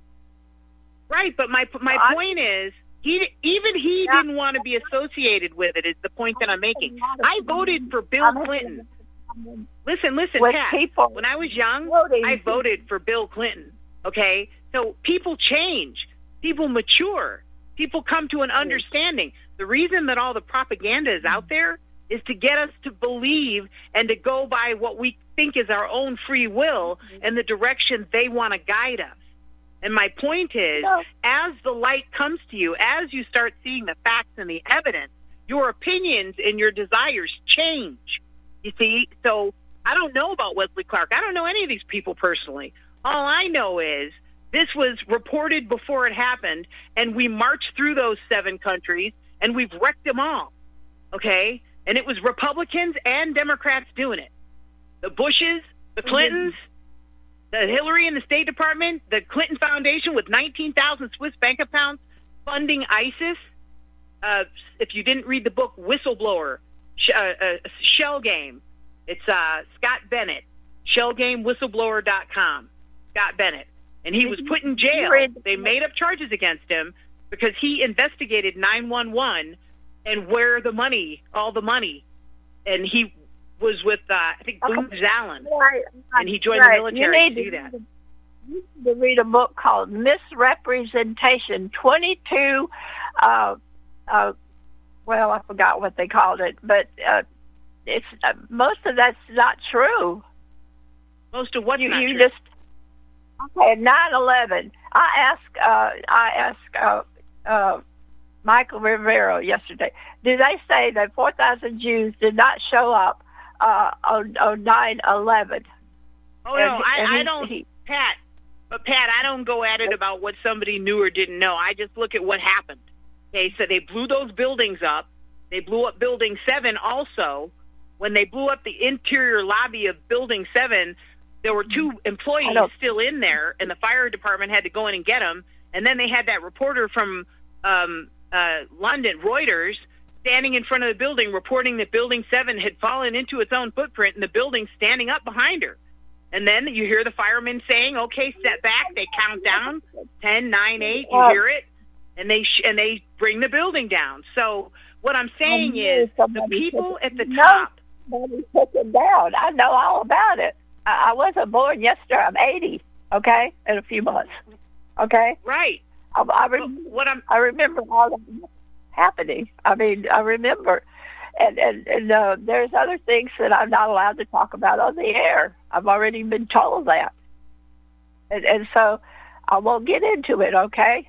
Speaker 1: Right, but my my
Speaker 6: I,
Speaker 1: point is, he even he yeah. didn't want to be associated with it. Is the point that I'm making? I voted for Bill Clinton. Listen, listen,
Speaker 6: with
Speaker 1: Pat.
Speaker 6: People
Speaker 1: when I was young,
Speaker 6: voting.
Speaker 1: I voted for Bill Clinton. Okay, so people change, people mature, people come to an understanding. The reason that all the propaganda is out there is to get us to believe and to go by what we think is our own free will and the direction they want to guide us. And my point is, no. as the light comes to you, as you start seeing the facts and the evidence, your opinions and your desires change. You see? So I don't know about Wesley Clark. I don't know any of these people personally. All I know is this was reported before it happened, and we marched through those seven countries, and we've wrecked them all. Okay? And it was Republicans and Democrats doing it. The Bushes, the Clintons, the Hillary in the State Department, the Clinton Foundation with nineteen thousand Swiss bank accounts funding ISIS. Uh, if you didn't read the book Whistleblower, sh- uh, uh, Shell Game, it's uh, Scott Bennett, shell game whistleblower dot com, Scott Bennett. And he was put in jail. They made up charges against him because he investigated nine one one and where the money, all the money. And he was with, uh, I think, Booz Allen.
Speaker 6: Right,
Speaker 1: and he joined
Speaker 6: right.
Speaker 1: the military to,
Speaker 6: to
Speaker 1: do that.
Speaker 6: You need to read a book called Misrepresentation, twenty-two, uh, uh, well, I forgot what they called it, but uh, it's uh, most of that's not true.
Speaker 1: Most of what's
Speaker 6: you,
Speaker 1: not
Speaker 6: you
Speaker 1: true?
Speaker 6: Just, okay, nine eleven. I asked, uh, I asked uh, uh, Michael Rivero yesterday, do they say that four thousand Jews did not show up uh, on, on nine eleven?
Speaker 1: Oh, and, no, I, he, I don't, he, Pat, but Pat, I don't go at it about what somebody knew or didn't know. I just look at what happened. Okay, so they blew those buildings up. They blew up Building seven also. When they blew up the interior lobby of Building seven, there were two employees still in there, and the fire department had to go in and get them. And then they had that reporter from um, uh, London, Reuters, standing in front of the building, reporting that Building seven had fallen into its own footprint, and the building standing up behind her. And then you hear the firemen saying, okay, step back. They count down, ten, nine, eight, you hear it, and they sh- and they bring the building down. So what I'm saying is the people at the top.
Speaker 6: Somebody took it down. I know all about it. I, I wasn't born yesterday. I'm eighty, okay, in a few months, okay?
Speaker 1: Right.
Speaker 6: I, I, rem- what I'm, I remember all that happening. I mean, I remember. And, and, and uh, there's other things that I'm not allowed to talk about on the air. I've already been told that. And, and so I won't get into it, okay?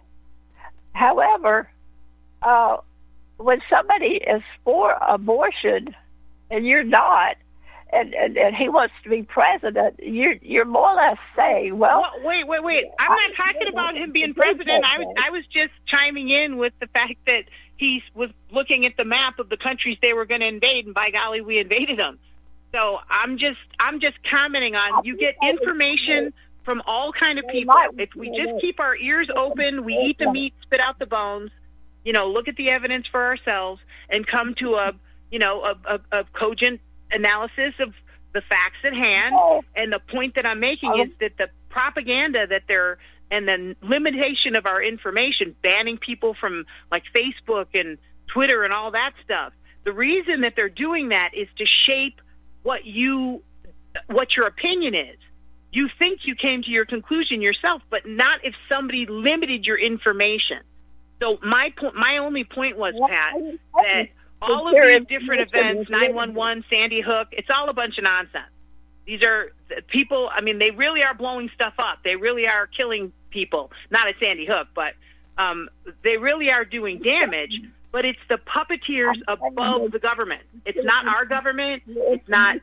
Speaker 6: However, uh, when somebody is for abortion and you're not, and, and, and he wants to be president, you're, you're more or less saying, well...
Speaker 1: well wait, wait, wait. I'm not talking about him being president. I was, I was just chiming in with the fact that he was looking at the map of the countries they were going to invade, and by golly, we invaded them. So I'm just, I'm just commenting on, you get information from all kind of people. If we just keep our ears open, we eat the meat, spit out the bones, you know, look at the evidence for ourselves, and come to a, you know, a, a, a cogent analysis of the facts at hand. And the point that I'm making is that the propaganda that they're, and the limitation of our information, banning people from like Facebook and Twitter and all that stuff, the reason that they're doing that is to shape what you, what your opinion is. You think you came to your conclusion yourself, but not if somebody limited your information. So my point, my only point was, Pat, that all of these different events, nine one one, Sandy Hook, it's all a bunch of nonsense. These are people, I mean, they really are blowing stuff up. They really are killing people. Not at Sandy Hook, but um, they really are doing damage. But it's the puppeteers above the government. It's not our government. It's not...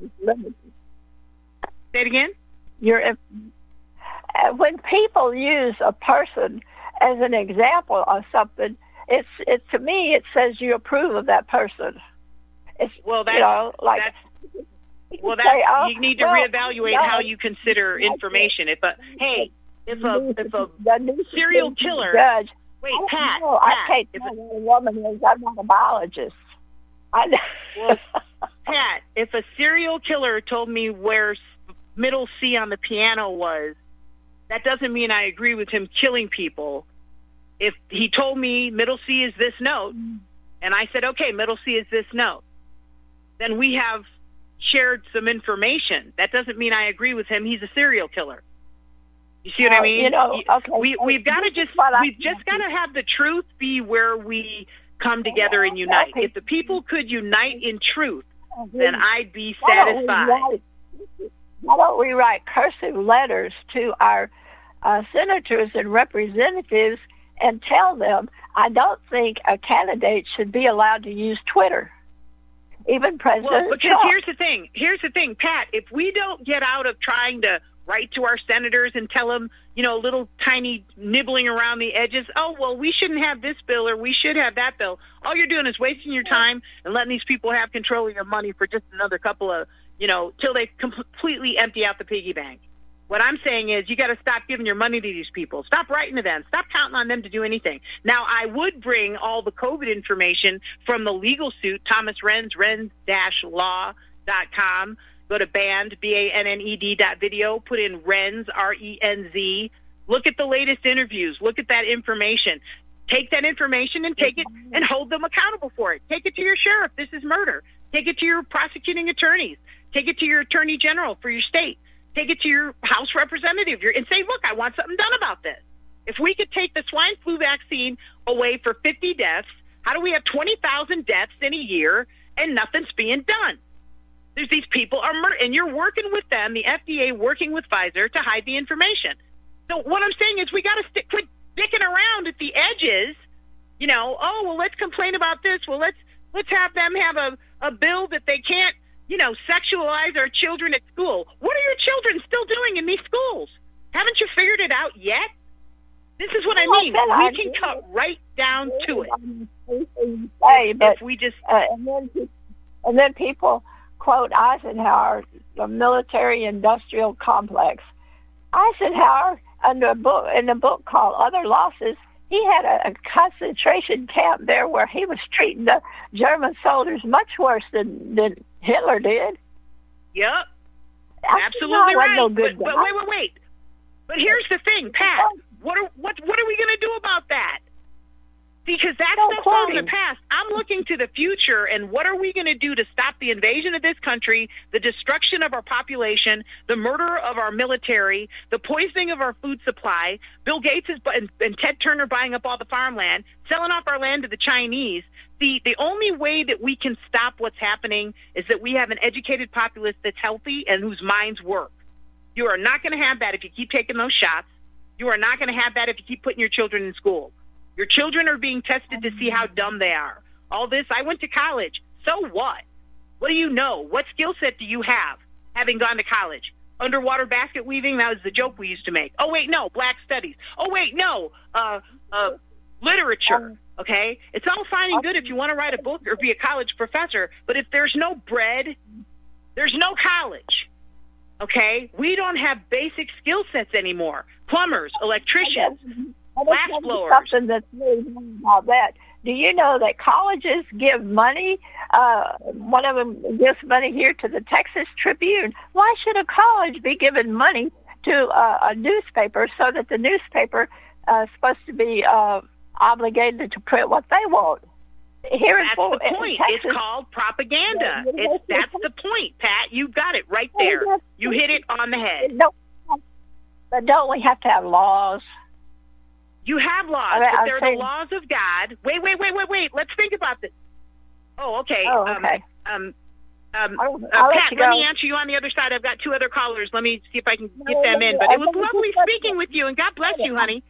Speaker 1: Say it again?
Speaker 6: You're, when people use a person as an example of something, it's it to me it says you approve of that person. It's
Speaker 1: well, that's,
Speaker 6: you know, like
Speaker 1: that's, well, that's,
Speaker 6: say, oh,
Speaker 1: you need to
Speaker 6: well,
Speaker 1: reevaluate
Speaker 6: no,
Speaker 1: how you consider information. If a hey, if a if a
Speaker 6: the
Speaker 1: serial killer,
Speaker 6: judge,
Speaker 1: wait,
Speaker 6: I
Speaker 1: Pat,
Speaker 6: know,
Speaker 1: Pat,
Speaker 6: I can't
Speaker 1: if
Speaker 6: tell what a woman is. I'm not a biologist. I
Speaker 1: well, Pat, if a serial killer told me where middle C on the piano was, that doesn't mean I agree with him killing people. If he told me middle C is this note, and I said, okay, middle C is this note, then we have shared some information. That doesn't mean I agree with him. He's a serial killer. You see what
Speaker 6: Well,
Speaker 1: I mean?
Speaker 6: you know, okay,
Speaker 1: we we've got to
Speaker 6: this is
Speaker 1: just
Speaker 6: what I-
Speaker 1: we've just got to have the truth be where we come together and unite. If the people could unite in truth, then I'd be
Speaker 6: Why don't we
Speaker 1: satisfied.
Speaker 6: write- Why don't we write cursive letters to our uh, senators and representatives and tell them, I don't think a candidate should be allowed to use Twitter. Even President
Speaker 1: Well, because
Speaker 6: Trump.
Speaker 1: here's the thing. Here's the thing, Pat. If we don't get out of trying to write to our senators and tell them, you know, little tiny nibbling around the edges, oh, well, we shouldn't have this bill or we should have that bill. All you're doing is wasting your time and letting these people have control of your money for just another couple of, you know, till they completely empty out the piggy bank. What I'm saying is you got to stop giving your money to these people. Stop writing to them. Stop counting on them to do anything. Now, I would bring all the COVID information from the legal suit, Thomas Renz, renz dash law dot com. Go to banned, B A N N E D dot video. Put in Renz, R E N Z. Look at the latest interviews. Look at that information. Take that information and take it and hold them accountable for it. Take it to your sheriff. This is murder. Take it to your prosecuting attorneys. Take it to your attorney general for your state. Take it to your House representative and say, look, I want something done about this. If we could take the swine flu vaccine away for fifty deaths, how do we have twenty thousand deaths in a year and nothing's being done? There's these people are murder, and you're working with them, the F D A working with Pfizer to hide the information. So what I'm saying is we got to stick, quit dicking around at the edges. You know, oh, well, let's complain about this. Well, let's let's have them have a, a bill that they can't, you know, sexualize our children at school. What are your children still doing in these schools? Haven't you figured it out yet? This is what I mean. We can cut right down to it.
Speaker 6: Say, but,
Speaker 1: if we just
Speaker 6: uh, and then and then people quote Eisenhower, the military-industrial complex. Eisenhower, under a book in a book called Other Losses, he had a, a concentration camp there where he was treating the German soldiers much worse than, than Hitler did.
Speaker 1: Yep.
Speaker 6: Eisenhower
Speaker 1: Absolutely
Speaker 6: wasn't
Speaker 1: right.
Speaker 6: no good
Speaker 1: but, but
Speaker 6: guy.
Speaker 1: wait, wait, wait. But here's the thing, Pat. What are what what are we going to do about that? Because that stuff's all in the past. I'm looking to the future, and what are we going to do to stop the invasion of this country, the destruction of our population, the murder of our military, the poisoning of our food supply, Bill Gates is, and, and Ted Turner buying up all the farmland, selling off our land to the Chinese. The, the only way that we can stop what's happening is that we have an educated populace that's healthy and whose minds work. You are not going to have that if you keep taking those shots. You are not going to have that if you keep putting your children in school. Your children are being tested to see how dumb they are. All this, I went to college. So what? What do you know? What skill set do you have, having gone to college? Underwater basket weaving, that was the joke we used to make. Oh, wait, no, black studies. Oh, wait, no, uh, uh, literature, okay? It's all fine and good if you want to write a book or be a college professor, but if there's no bread, there's no college, okay? We don't have basic skill sets anymore. Plumbers, electricians, glass blowers.
Speaker 6: Something that's really about that. Do you know that colleges give money? Uh, one of them gives money here to the Texas Tribune. Why should a college be giving money to uh, a newspaper so that the newspaper uh, is supposed to be uh, obligated to print what they want? Here
Speaker 1: That's
Speaker 6: in,
Speaker 1: the point.
Speaker 6: Texas,
Speaker 1: it's called propaganda. It's, that's the point, Pat. You got it right there. You hit it on the head.
Speaker 6: Don't, but don't we have to have laws?
Speaker 1: You have laws,
Speaker 6: I mean,
Speaker 1: but
Speaker 6: I'm
Speaker 1: they're
Speaker 6: saying-
Speaker 1: the laws of God. Wait, wait, wait, wait, wait. Let's think about this. Oh, okay.
Speaker 6: Oh, okay.
Speaker 1: Um, um, um,
Speaker 6: I'll,
Speaker 1: uh,
Speaker 6: I'll let
Speaker 1: Pat,
Speaker 6: you
Speaker 1: let
Speaker 6: go.
Speaker 1: me answer you on the other side. I've got two other callers. Let me see if I can get
Speaker 6: No,
Speaker 1: them
Speaker 6: no,
Speaker 1: in.
Speaker 6: no,
Speaker 1: But
Speaker 6: I
Speaker 1: it was
Speaker 6: think
Speaker 1: lovely
Speaker 6: it's-
Speaker 1: speaking with you, and God bless you, honey.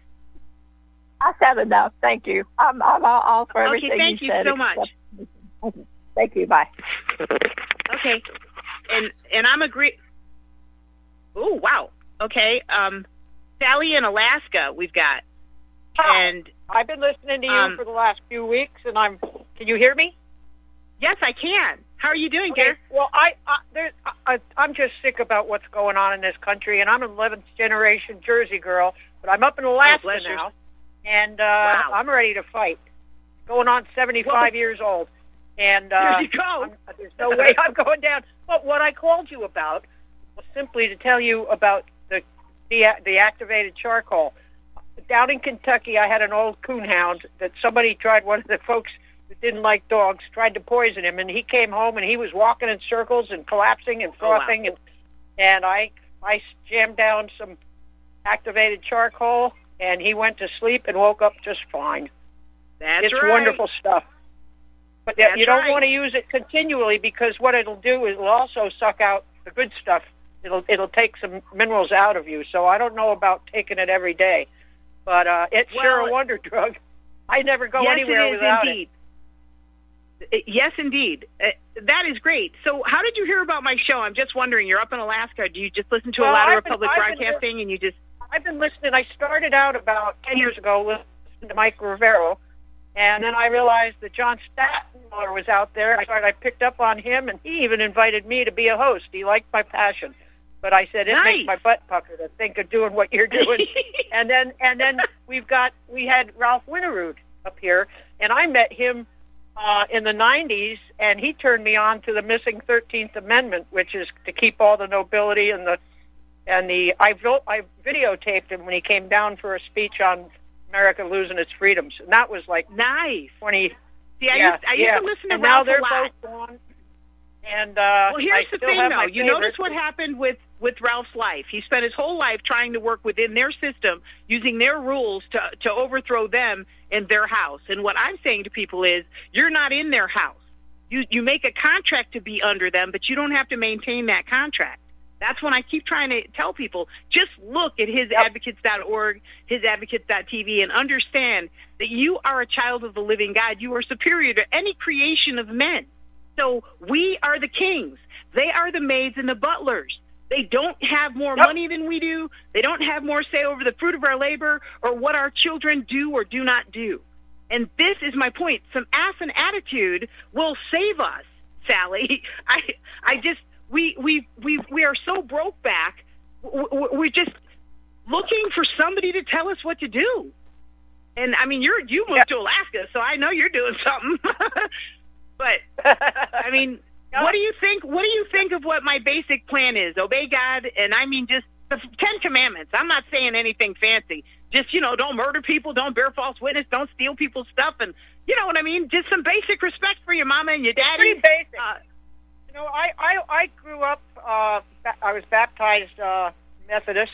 Speaker 6: I said enough. Thank you. I'm, I'm all, all for
Speaker 1: Okay,
Speaker 6: everything
Speaker 1: thank
Speaker 6: you
Speaker 1: you
Speaker 6: said.
Speaker 1: so much.
Speaker 6: except- Okay. Thank you. Bye.
Speaker 1: Okay, and and I'm agree. Oh wow. Okay, um, Sally in Alaska, we've got. And
Speaker 13: I've been listening to you
Speaker 1: um,
Speaker 13: for the last few weeks, and I'm. Can you hear me?
Speaker 1: Yes, I can. How are you doing,
Speaker 13: Okay.
Speaker 1: dear?
Speaker 13: Well, I, I, there, I I'm just sick about what's going on in this country, and I'm an eleventh generation Jersey girl, but I'm up in Alaska
Speaker 1: bless
Speaker 13: now, and uh,
Speaker 1: Wow.
Speaker 13: I'm ready to fight. Going on seventy-five years old, And uh,
Speaker 1: there you go.
Speaker 13: I'm, there's no way I'm going down. But what I called you about was simply to tell you about the the, the activated charcoal. Down in Kentucky, I had an old coonhound that somebody tried, one of the folks that didn't like dogs, tried to poison him, and he came home and he was walking in circles and collapsing and frothing,
Speaker 1: oh, wow.
Speaker 13: and and I I jammed down some activated charcoal, and he went to sleep and woke up just fine.
Speaker 1: That's
Speaker 13: it's
Speaker 1: right.
Speaker 13: wonderful stuff. But
Speaker 1: That's
Speaker 13: you don't
Speaker 1: right.
Speaker 13: want to use it continually, because what it'll do is it'll also suck out the good stuff. It'll it'll take some minerals out of you. So I don't know about taking it every day, but uh, it's
Speaker 1: well,
Speaker 13: sure a wonder drug. I never go
Speaker 1: yes,
Speaker 13: anywhere
Speaker 1: it is
Speaker 13: without
Speaker 1: indeed. it. Yes, indeed. Uh, that is great. So how did you hear about my show? I'm just wondering. You're up in Alaska. Do you just listen to
Speaker 13: Well,
Speaker 1: a lot
Speaker 13: I've
Speaker 1: of
Speaker 13: been-
Speaker 1: Republic
Speaker 13: I've been
Speaker 1: Broadcasting
Speaker 13: li-
Speaker 1: and you just...
Speaker 13: I've been listening. I started out about ten years ago listening to Mike Rivero, and then I realized that John Stadtmiller was out there. I started, I picked up on him, and he even invited me to be a host. He liked my passion. But I said, it
Speaker 1: Nice.
Speaker 13: makes my butt pucker to think of doing what you're doing. and then and then we've got, we had Ralph Winterud up here, and I met him uh, in the nineties, and he turned me on to the missing thirteenth Amendment, which is to keep all the nobility and the, and the, I, vo- I videotaped him when he came down for a speech on America losing its freedoms. And that was like
Speaker 1: nice.
Speaker 13: twenty.
Speaker 1: See, I
Speaker 13: yeah,
Speaker 1: used, I used
Speaker 13: yeah.
Speaker 1: to listen to
Speaker 13: and now
Speaker 1: Ralph
Speaker 13: they're
Speaker 1: a lot.
Speaker 13: both gone. And uh,
Speaker 1: Well, here's
Speaker 13: I
Speaker 1: the
Speaker 13: still
Speaker 1: thing,
Speaker 13: have
Speaker 1: though.
Speaker 13: my
Speaker 1: You
Speaker 13: favorites.
Speaker 1: notice what happened with, with Ralph's life. He spent his whole life trying to work within their system, using their rules to, to overthrow them in their house. And what I'm saying to people is, you're not in their house. You, you make a contract to be under them, but you don't have to maintain that contract. That's when I keep trying to tell people, just look at his advocates dot org, his advocates dot t v, and understand that you are a child of the living God. You are superior to any creation of men. So we are the kings. They are the maids and the butlers. They don't have more
Speaker 13: Yep.
Speaker 1: money than we do. They don't have more say over the fruit of our labor or what our children do or do not do. And this is my point. Some ass and attitude will save us, Sally. I, I just, we, we, we, we are so broke back. W- w- We're just looking for somebody to tell us what to do. And I mean, you're you moved
Speaker 13: Yeah.
Speaker 1: to Alaska, so I know you're doing something. But I mean, what do you think? What do you think of what my basic plan is? Obey God, and I mean just the Ten Commandments. I'm not saying anything fancy. Just, you know, don't murder people, don't bear false witness, don't steal people's stuff, and you know what I mean. Just some basic respect for your mama and your daddy.
Speaker 13: Pretty basic.
Speaker 1: Uh,
Speaker 13: You know, I, I, I grew up, uh, ba- I was baptized uh, Methodist,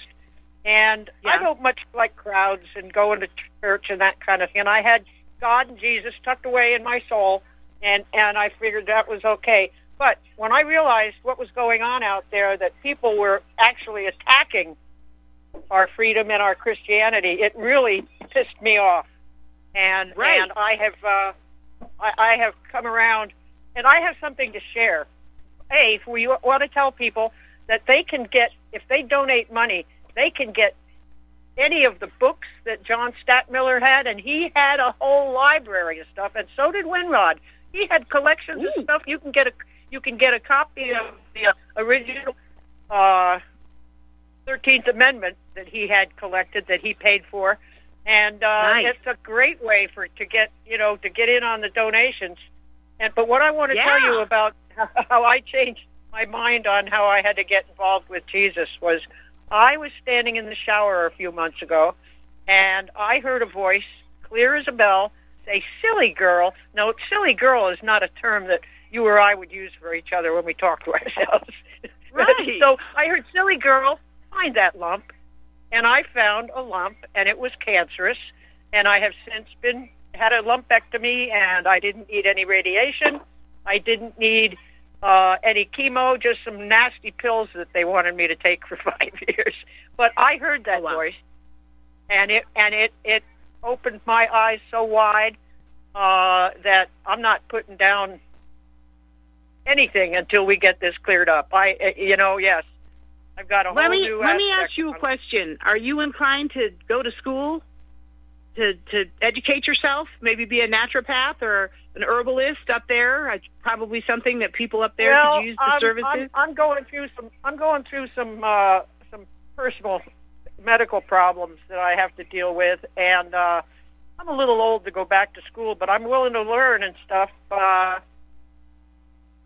Speaker 13: and I
Speaker 1: Yeah.
Speaker 13: don't much like crowds and going to church and that kind of thing. And I had God and Jesus tucked away in my soul, and, and I figured that was okay. But when I realized what was going on out there, that people were actually attacking our freedom and our Christianity, it really pissed me off. And,
Speaker 1: Right.
Speaker 13: and I have uh, I, I have come around, and I have something to share. Hey, if we want to tell people that they can get, if they donate money, they can get any of the books that John Stadtmiller had, and he had a whole library of stuff, and so did Winrod. He had collections
Speaker 1: Ooh.
Speaker 13: of stuff. You can get a you can get a copy of the uh, original uh, thirteenth Amendment that he had collected that he paid for, and uh,
Speaker 1: Nice.
Speaker 13: it's a great way for to get you know to get in on the donations. And but what I want to tell
Speaker 1: Yeah.
Speaker 13: you about how I changed my mind on how I had to get involved with Jesus was, I was standing in the shower a few months ago, and I heard a voice, clear as a bell, say, "Silly girl." No, silly girl is not a term that you or I would use for each other when we talk to ourselves.
Speaker 1: Right.
Speaker 13: So I heard, "Silly girl, find that lump." And I found a lump, and it was cancerous, and I have since been had a lumpectomy, and I didn't need any radiation. I didn't need uh, any chemo, just some nasty pills that they wanted me to take for five years. But I heard that
Speaker 1: Oh, wow.
Speaker 13: voice, and it and it it opened my eyes so wide uh, that I'm not putting down anything until we get this cleared up. I, you know, yes, I've got a
Speaker 1: let
Speaker 13: whole
Speaker 1: me
Speaker 13: new.
Speaker 1: let me
Speaker 13: aspect
Speaker 1: ask you a
Speaker 13: on it.
Speaker 1: question. Are you inclined to go to school to to educate yourself? Maybe be a naturopath or an herbalist up there. It's probably something that people up there
Speaker 13: well,
Speaker 1: could use the
Speaker 13: I'm,
Speaker 1: services.
Speaker 13: I'm, I'm going through some. I'm going through some uh, some personal medical problems that I have to deal with, and uh, I'm a little old to go back to school, but I'm willing to learn and stuff. Uh,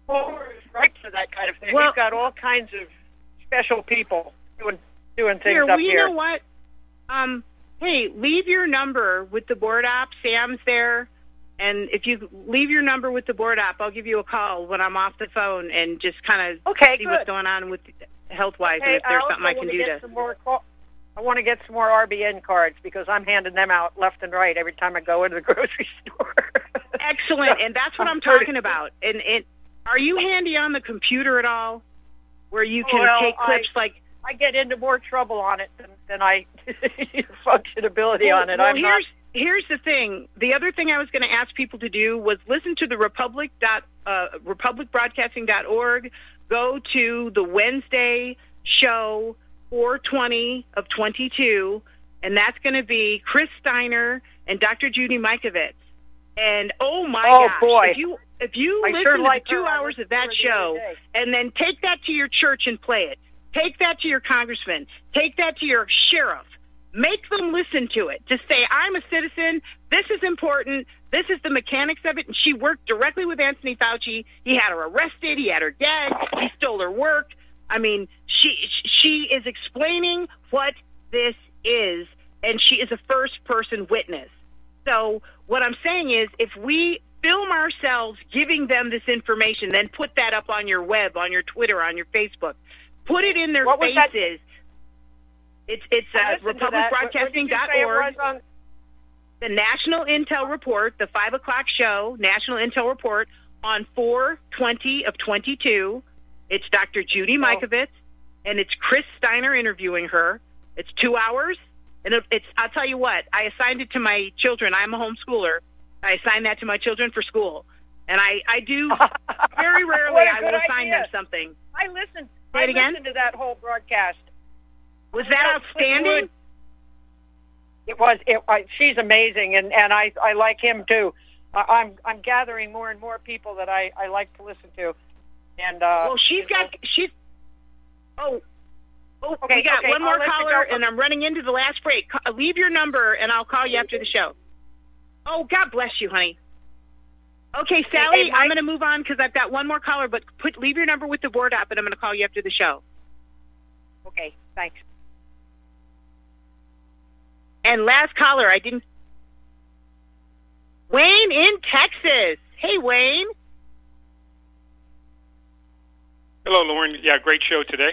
Speaker 13: Homer is right for that kind of thing.
Speaker 1: Well-
Speaker 13: We've got all kinds of special people doing doing things
Speaker 1: Here,
Speaker 13: up
Speaker 1: well, you
Speaker 13: here.
Speaker 1: know what? Um, hey, leave your number with the board op. Sam's there. And if you leave your number with the board op, I'll give you a call when I'm off the phone and just kind of
Speaker 13: Okay,
Speaker 1: see
Speaker 13: good.
Speaker 1: what's going on with health-wise
Speaker 13: Okay,
Speaker 1: and if there's
Speaker 13: I
Speaker 1: something I
Speaker 13: also
Speaker 1: can
Speaker 13: want
Speaker 1: do
Speaker 13: get
Speaker 1: to.
Speaker 13: some more call- I want to get some more R B N cards because I'm handing them out left and right every time I go into the grocery store.
Speaker 1: Excellent, and that's what I'm talking about. And, and are you handy on the computer at all, where you can
Speaker 13: Well,
Speaker 1: take clips
Speaker 13: I,
Speaker 1: like?
Speaker 13: I get into more trouble on it than, than I functionability
Speaker 1: Well,
Speaker 13: on it.
Speaker 1: well,
Speaker 13: I'm not.
Speaker 1: here's here's the thing. The other thing I was going to ask people to do was listen to the Republic dot uh, republic broadcasting dot org. Go to the Wednesday show four twenty of twenty-two, and that's going to be Chris Steiner and Doctor Judy Mikovits. And oh my
Speaker 13: Oh,
Speaker 1: gosh,
Speaker 13: boy.
Speaker 1: if you if you
Speaker 13: I
Speaker 1: listen
Speaker 13: sure
Speaker 1: to
Speaker 13: like
Speaker 1: the two
Speaker 13: her. I
Speaker 1: hours
Speaker 13: listened
Speaker 1: of that
Speaker 13: to her the
Speaker 1: show,
Speaker 13: other day.
Speaker 1: and then take that to your church and play it. Take that to your congressman. Take that to your sheriff. Make them listen to it. Just say, I'm a citizen. This is important. This is the mechanics of it. And she worked directly with Anthony Fauci. He had her arrested. He had her gagged. He stole her work. I mean, she she is explaining what this is, and she is a first-person witness. So what I'm saying is, if we film ourselves giving them this information, then put that up on your web, on your Twitter, on your Facebook. Put it in their
Speaker 13: What was that?
Speaker 1: faces. It's it's
Speaker 13: I
Speaker 1: uh,
Speaker 13: listened to
Speaker 1: republic
Speaker 13: that. What- what
Speaker 1: broadcasting
Speaker 13: did you
Speaker 1: dot
Speaker 13: say it
Speaker 1: org.
Speaker 13: was on-
Speaker 1: The National Intel Report, the five o'clock show, National Intel Report on four twenty of twenty-two. It's Doctor Judy
Speaker 13: Oh.
Speaker 1: Mikovits, and it's Chris Steiner interviewing her. It's two hours, and it- it's. I'll tell you what. I assigned it to my children. I'm a homeschooler. I assigned that to my children for school, and I I do very rarely.
Speaker 13: What a
Speaker 1: I will
Speaker 13: good
Speaker 1: assign
Speaker 13: idea.
Speaker 1: them something.
Speaker 13: I listened.
Speaker 1: Say
Speaker 13: I
Speaker 1: it again?
Speaker 13: listened to that whole broadcast.
Speaker 1: Was that outstanding?
Speaker 13: It was. It, I, she's amazing, and, and I I like him too. I, I'm I'm gathering more and more people that I, I like to listen to, and uh,
Speaker 1: Well, she's got she's. Oh, oh,
Speaker 13: Okay,
Speaker 1: we got
Speaker 13: okay,
Speaker 1: one more
Speaker 13: I'll let you
Speaker 1: caller,
Speaker 13: go.
Speaker 1: and I'm running into the last break. Ca- Leave your number, and I'll call you after the show. Oh, God bless you, honey. Okay, Sally,
Speaker 13: hey, Mike.
Speaker 1: I'm going to move on because I've got one more caller, but put leave your number with the board up, and I'm going to call you after the show.
Speaker 13: Okay, thanks.
Speaker 1: And last caller, I didn't. Wayne in Texas. Hey, Wayne.
Speaker 14: Hello, Lauren. Yeah, great show today.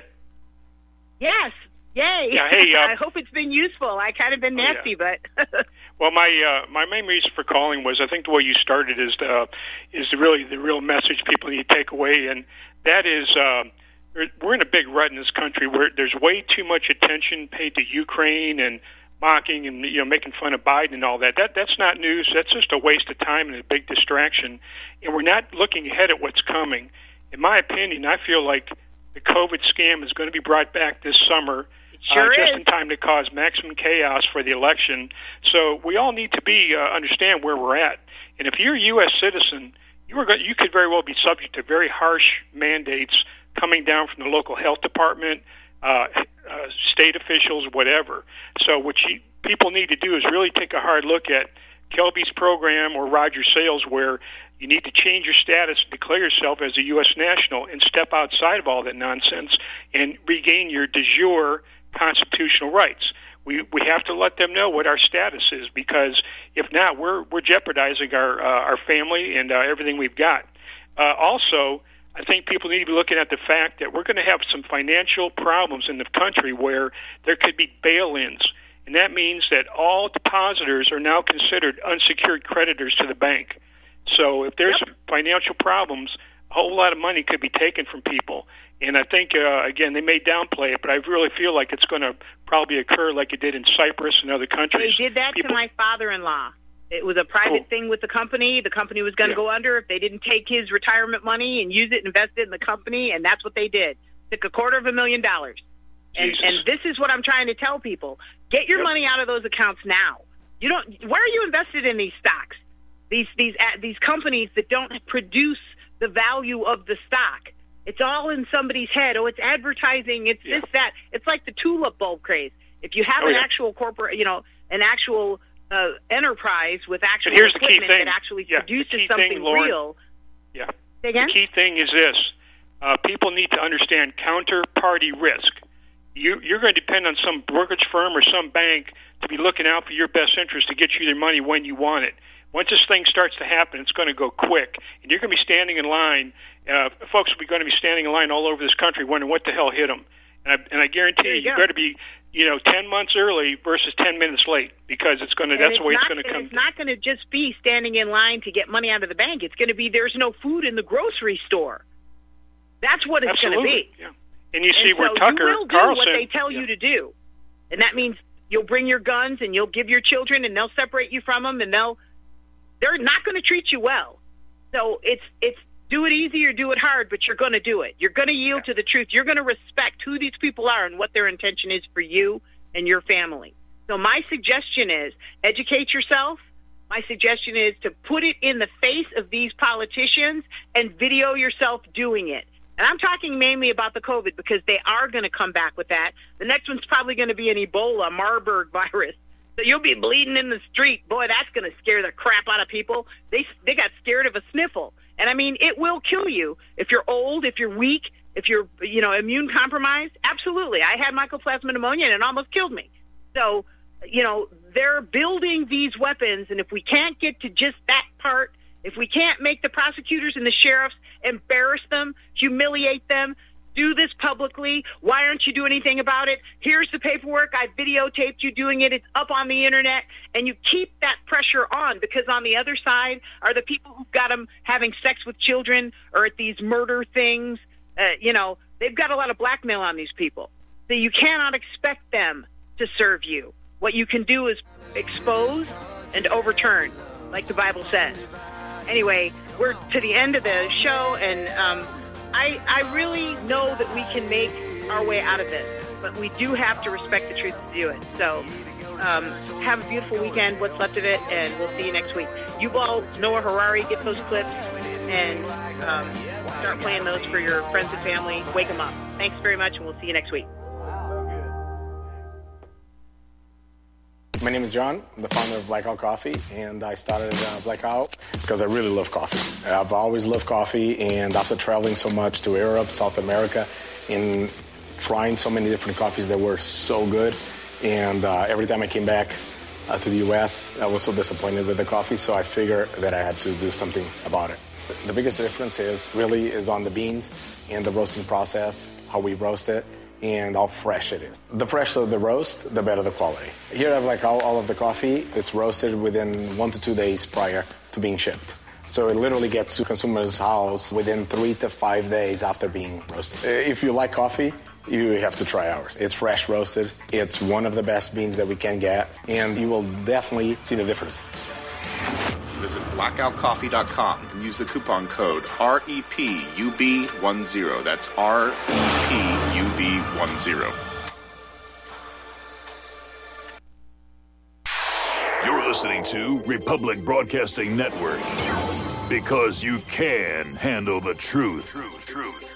Speaker 1: Yes. Yay.
Speaker 14: Yeah, hey, uh,
Speaker 1: I hope it's been useful. I kind of been
Speaker 14: Oh, yeah.
Speaker 1: nasty, but.
Speaker 14: Well, my uh, my main reason for calling was I think the way you started is uh, is really the real message people need to take away, and that is uh, we're in a big rut in this country where there's way too much attention paid to Ukraine and mocking and you know making fun of Biden and all that. That that's not news. That's just a waste of time and a big distraction, and we're not looking ahead at what's coming. In my opinion, I feel like the COVID scam is going to be brought back this summer.
Speaker 1: Sure
Speaker 14: uh, just
Speaker 1: is.
Speaker 14: in time to cause maximum chaos for the election. So we all need to be uh, understand where we're at. And if you're a U S citizen, you are go- you could very well be subject to very harsh mandates coming down from the local health department, uh, uh, state officials, whatever. So what you, people need to do is really take a hard look at Kelby's program or Roger Sales, where you need to change your status, declare yourself as a U S national, and step outside of all that nonsense and regain your de jure constitutional rights. We we have to let them know what our status is, because if not, we're we're jeopardizing our uh, our family and uh, everything we've got. Uh, also, I think people need to be looking at the fact that we're going to have some financial problems in the country where there could be bail-ins, and that means that all depositors are now considered unsecured creditors to the bank. So if there's
Speaker 1: Yep.
Speaker 14: financial problems, a whole lot of money could be taken from people. And I think, uh, again, they may downplay it, but I really feel like it's going to probably occur like it did in Cyprus and other
Speaker 1: They
Speaker 14: countries.
Speaker 1: did that
Speaker 14: People-
Speaker 1: to my father-in-law. It was a private
Speaker 14: Cool.
Speaker 1: thing with the company. The company was going to
Speaker 14: Yeah.
Speaker 1: go under if they didn't take his retirement money and use it, invest it in the company, and that's what they did. Took a quarter of a million dollars. And
Speaker 14: Jesus.
Speaker 1: and this is what I'm trying to tell people. Get your
Speaker 14: Yep.
Speaker 1: money out of those accounts now. You don't. Why are you invested in these stocks? These these uh, these companies that don't produce the value of the stock. It's all in somebody's head. Oh, it's advertising. It's
Speaker 14: Yeah.
Speaker 1: this, that. It's like the tulip bulb craze. If you have
Speaker 14: Oh,
Speaker 1: an
Speaker 14: yeah.
Speaker 1: actual corporate, you know, an actual uh, enterprise with actual
Speaker 14: here's the key
Speaker 1: equipment
Speaker 14: thing.
Speaker 1: that actually
Speaker 14: Yeah, the
Speaker 1: produces
Speaker 14: key
Speaker 1: something
Speaker 14: thing, Lauren.
Speaker 1: real.
Speaker 14: Yeah.
Speaker 1: Say again?
Speaker 14: The key thing is this. Uh, people need to understand counterparty risk. You, you're going to depend on some brokerage firm or some bank to be looking out for your best interest to get you their money when you want it. Once this thing starts to happen, it's going to go quick, and you're going to be standing in line. Uh, folks will be going to be standing in line all over this country wondering what the hell hit them. And I, and I guarantee you, you, you better be, you know, ten months early versus ten minutes late, because it's going to. That's
Speaker 1: it's
Speaker 14: the way
Speaker 1: not,
Speaker 14: it's going to come.
Speaker 1: It's not going to just be standing in line to get money out of the bank. It's going to be there's no food in the grocery store. That's what it's going to be.
Speaker 14: Yeah. And you see
Speaker 1: and
Speaker 14: where
Speaker 1: so
Speaker 14: Tucker
Speaker 1: you will do
Speaker 14: Carlson,
Speaker 1: what they tell
Speaker 14: yeah.
Speaker 1: you to do, and that means you'll bring your guns and you'll give your children, and they'll separate you from them, and they'll they're not going to treat you well. So it's it's do it easy or do it hard, but you're going to do it. You're going to yield yeah. to the truth. You're going to respect who these people are and what their intention is for you and your family. So my suggestion is educate yourself. My suggestion is to put it in the face of these politicians and video yourself doing it. And I'm talking mainly about the COVID, because they are going to come back with that. The next one's probably going to be an Ebola, Marburg virus. So you'll be bleeding in the street. Boy, that's going to scare the crap out of people. They they got scared of a sniffle. And, I mean, it will kill you if you're old, if you're weak, if you're, you know, immune compromised. Absolutely. I had mycoplasma pneumonia, and it almost killed me. So, you know, they're building these weapons, and if we can't get to just that part, if we can't make the prosecutors and the sheriffs embarrass them, humiliate them, do this publicly, why aren't you doing anything about it? Here's the paperwork. I videotaped you doing it. It's up on the Internet. And you keep that pressure on, because on the other side are the people who've got them having sex with children or at these murder things. Uh, you know, they've got a lot of blackmail on these people. So you cannot expect them to serve you. What you can do is expose and overturn, like the Bible says. Anyway, we're to the end of the show, and um, I, I really know that we can make our way out of this, but we do have to respect the truth to do it. So um, have a beautiful weekend, what's left of it, and we'll see you next week. Yuval Noah Harari, get those clips and um, start playing those for your friends and family. Wake them up. Thanks very much, and we'll see you next week.
Speaker 4: My name is John. I'm the founder of Blackout Coffee, and I started uh, Blackout because I really love coffee. I've always loved coffee, and after traveling so much to Europe, South America, and trying so many different coffees that were so good, and uh, every time I came back uh, to the U S, I was so disappointed with the coffee, so I figured that I had to do something about it. The biggest difference is really is on the beans and the roasting process, how we roast it, and how fresh it is. The fresher the roast, the better the quality. Here I have like all, all of the coffee. It's roasted within one to two days prior to being shipped. So it literally gets to consumer's house within three to five days after being roasted. If you like coffee, you have to try ours. It's fresh roasted. It's one of the best beans that we can get, and you will definitely see the difference.
Speaker 5: Visit blackout coffee dot com and use the coupon code R E P U B ten. That's R E P U B ten.
Speaker 15: You're listening to Republic Broadcasting Network, because you can handle the truth. Truth, truth.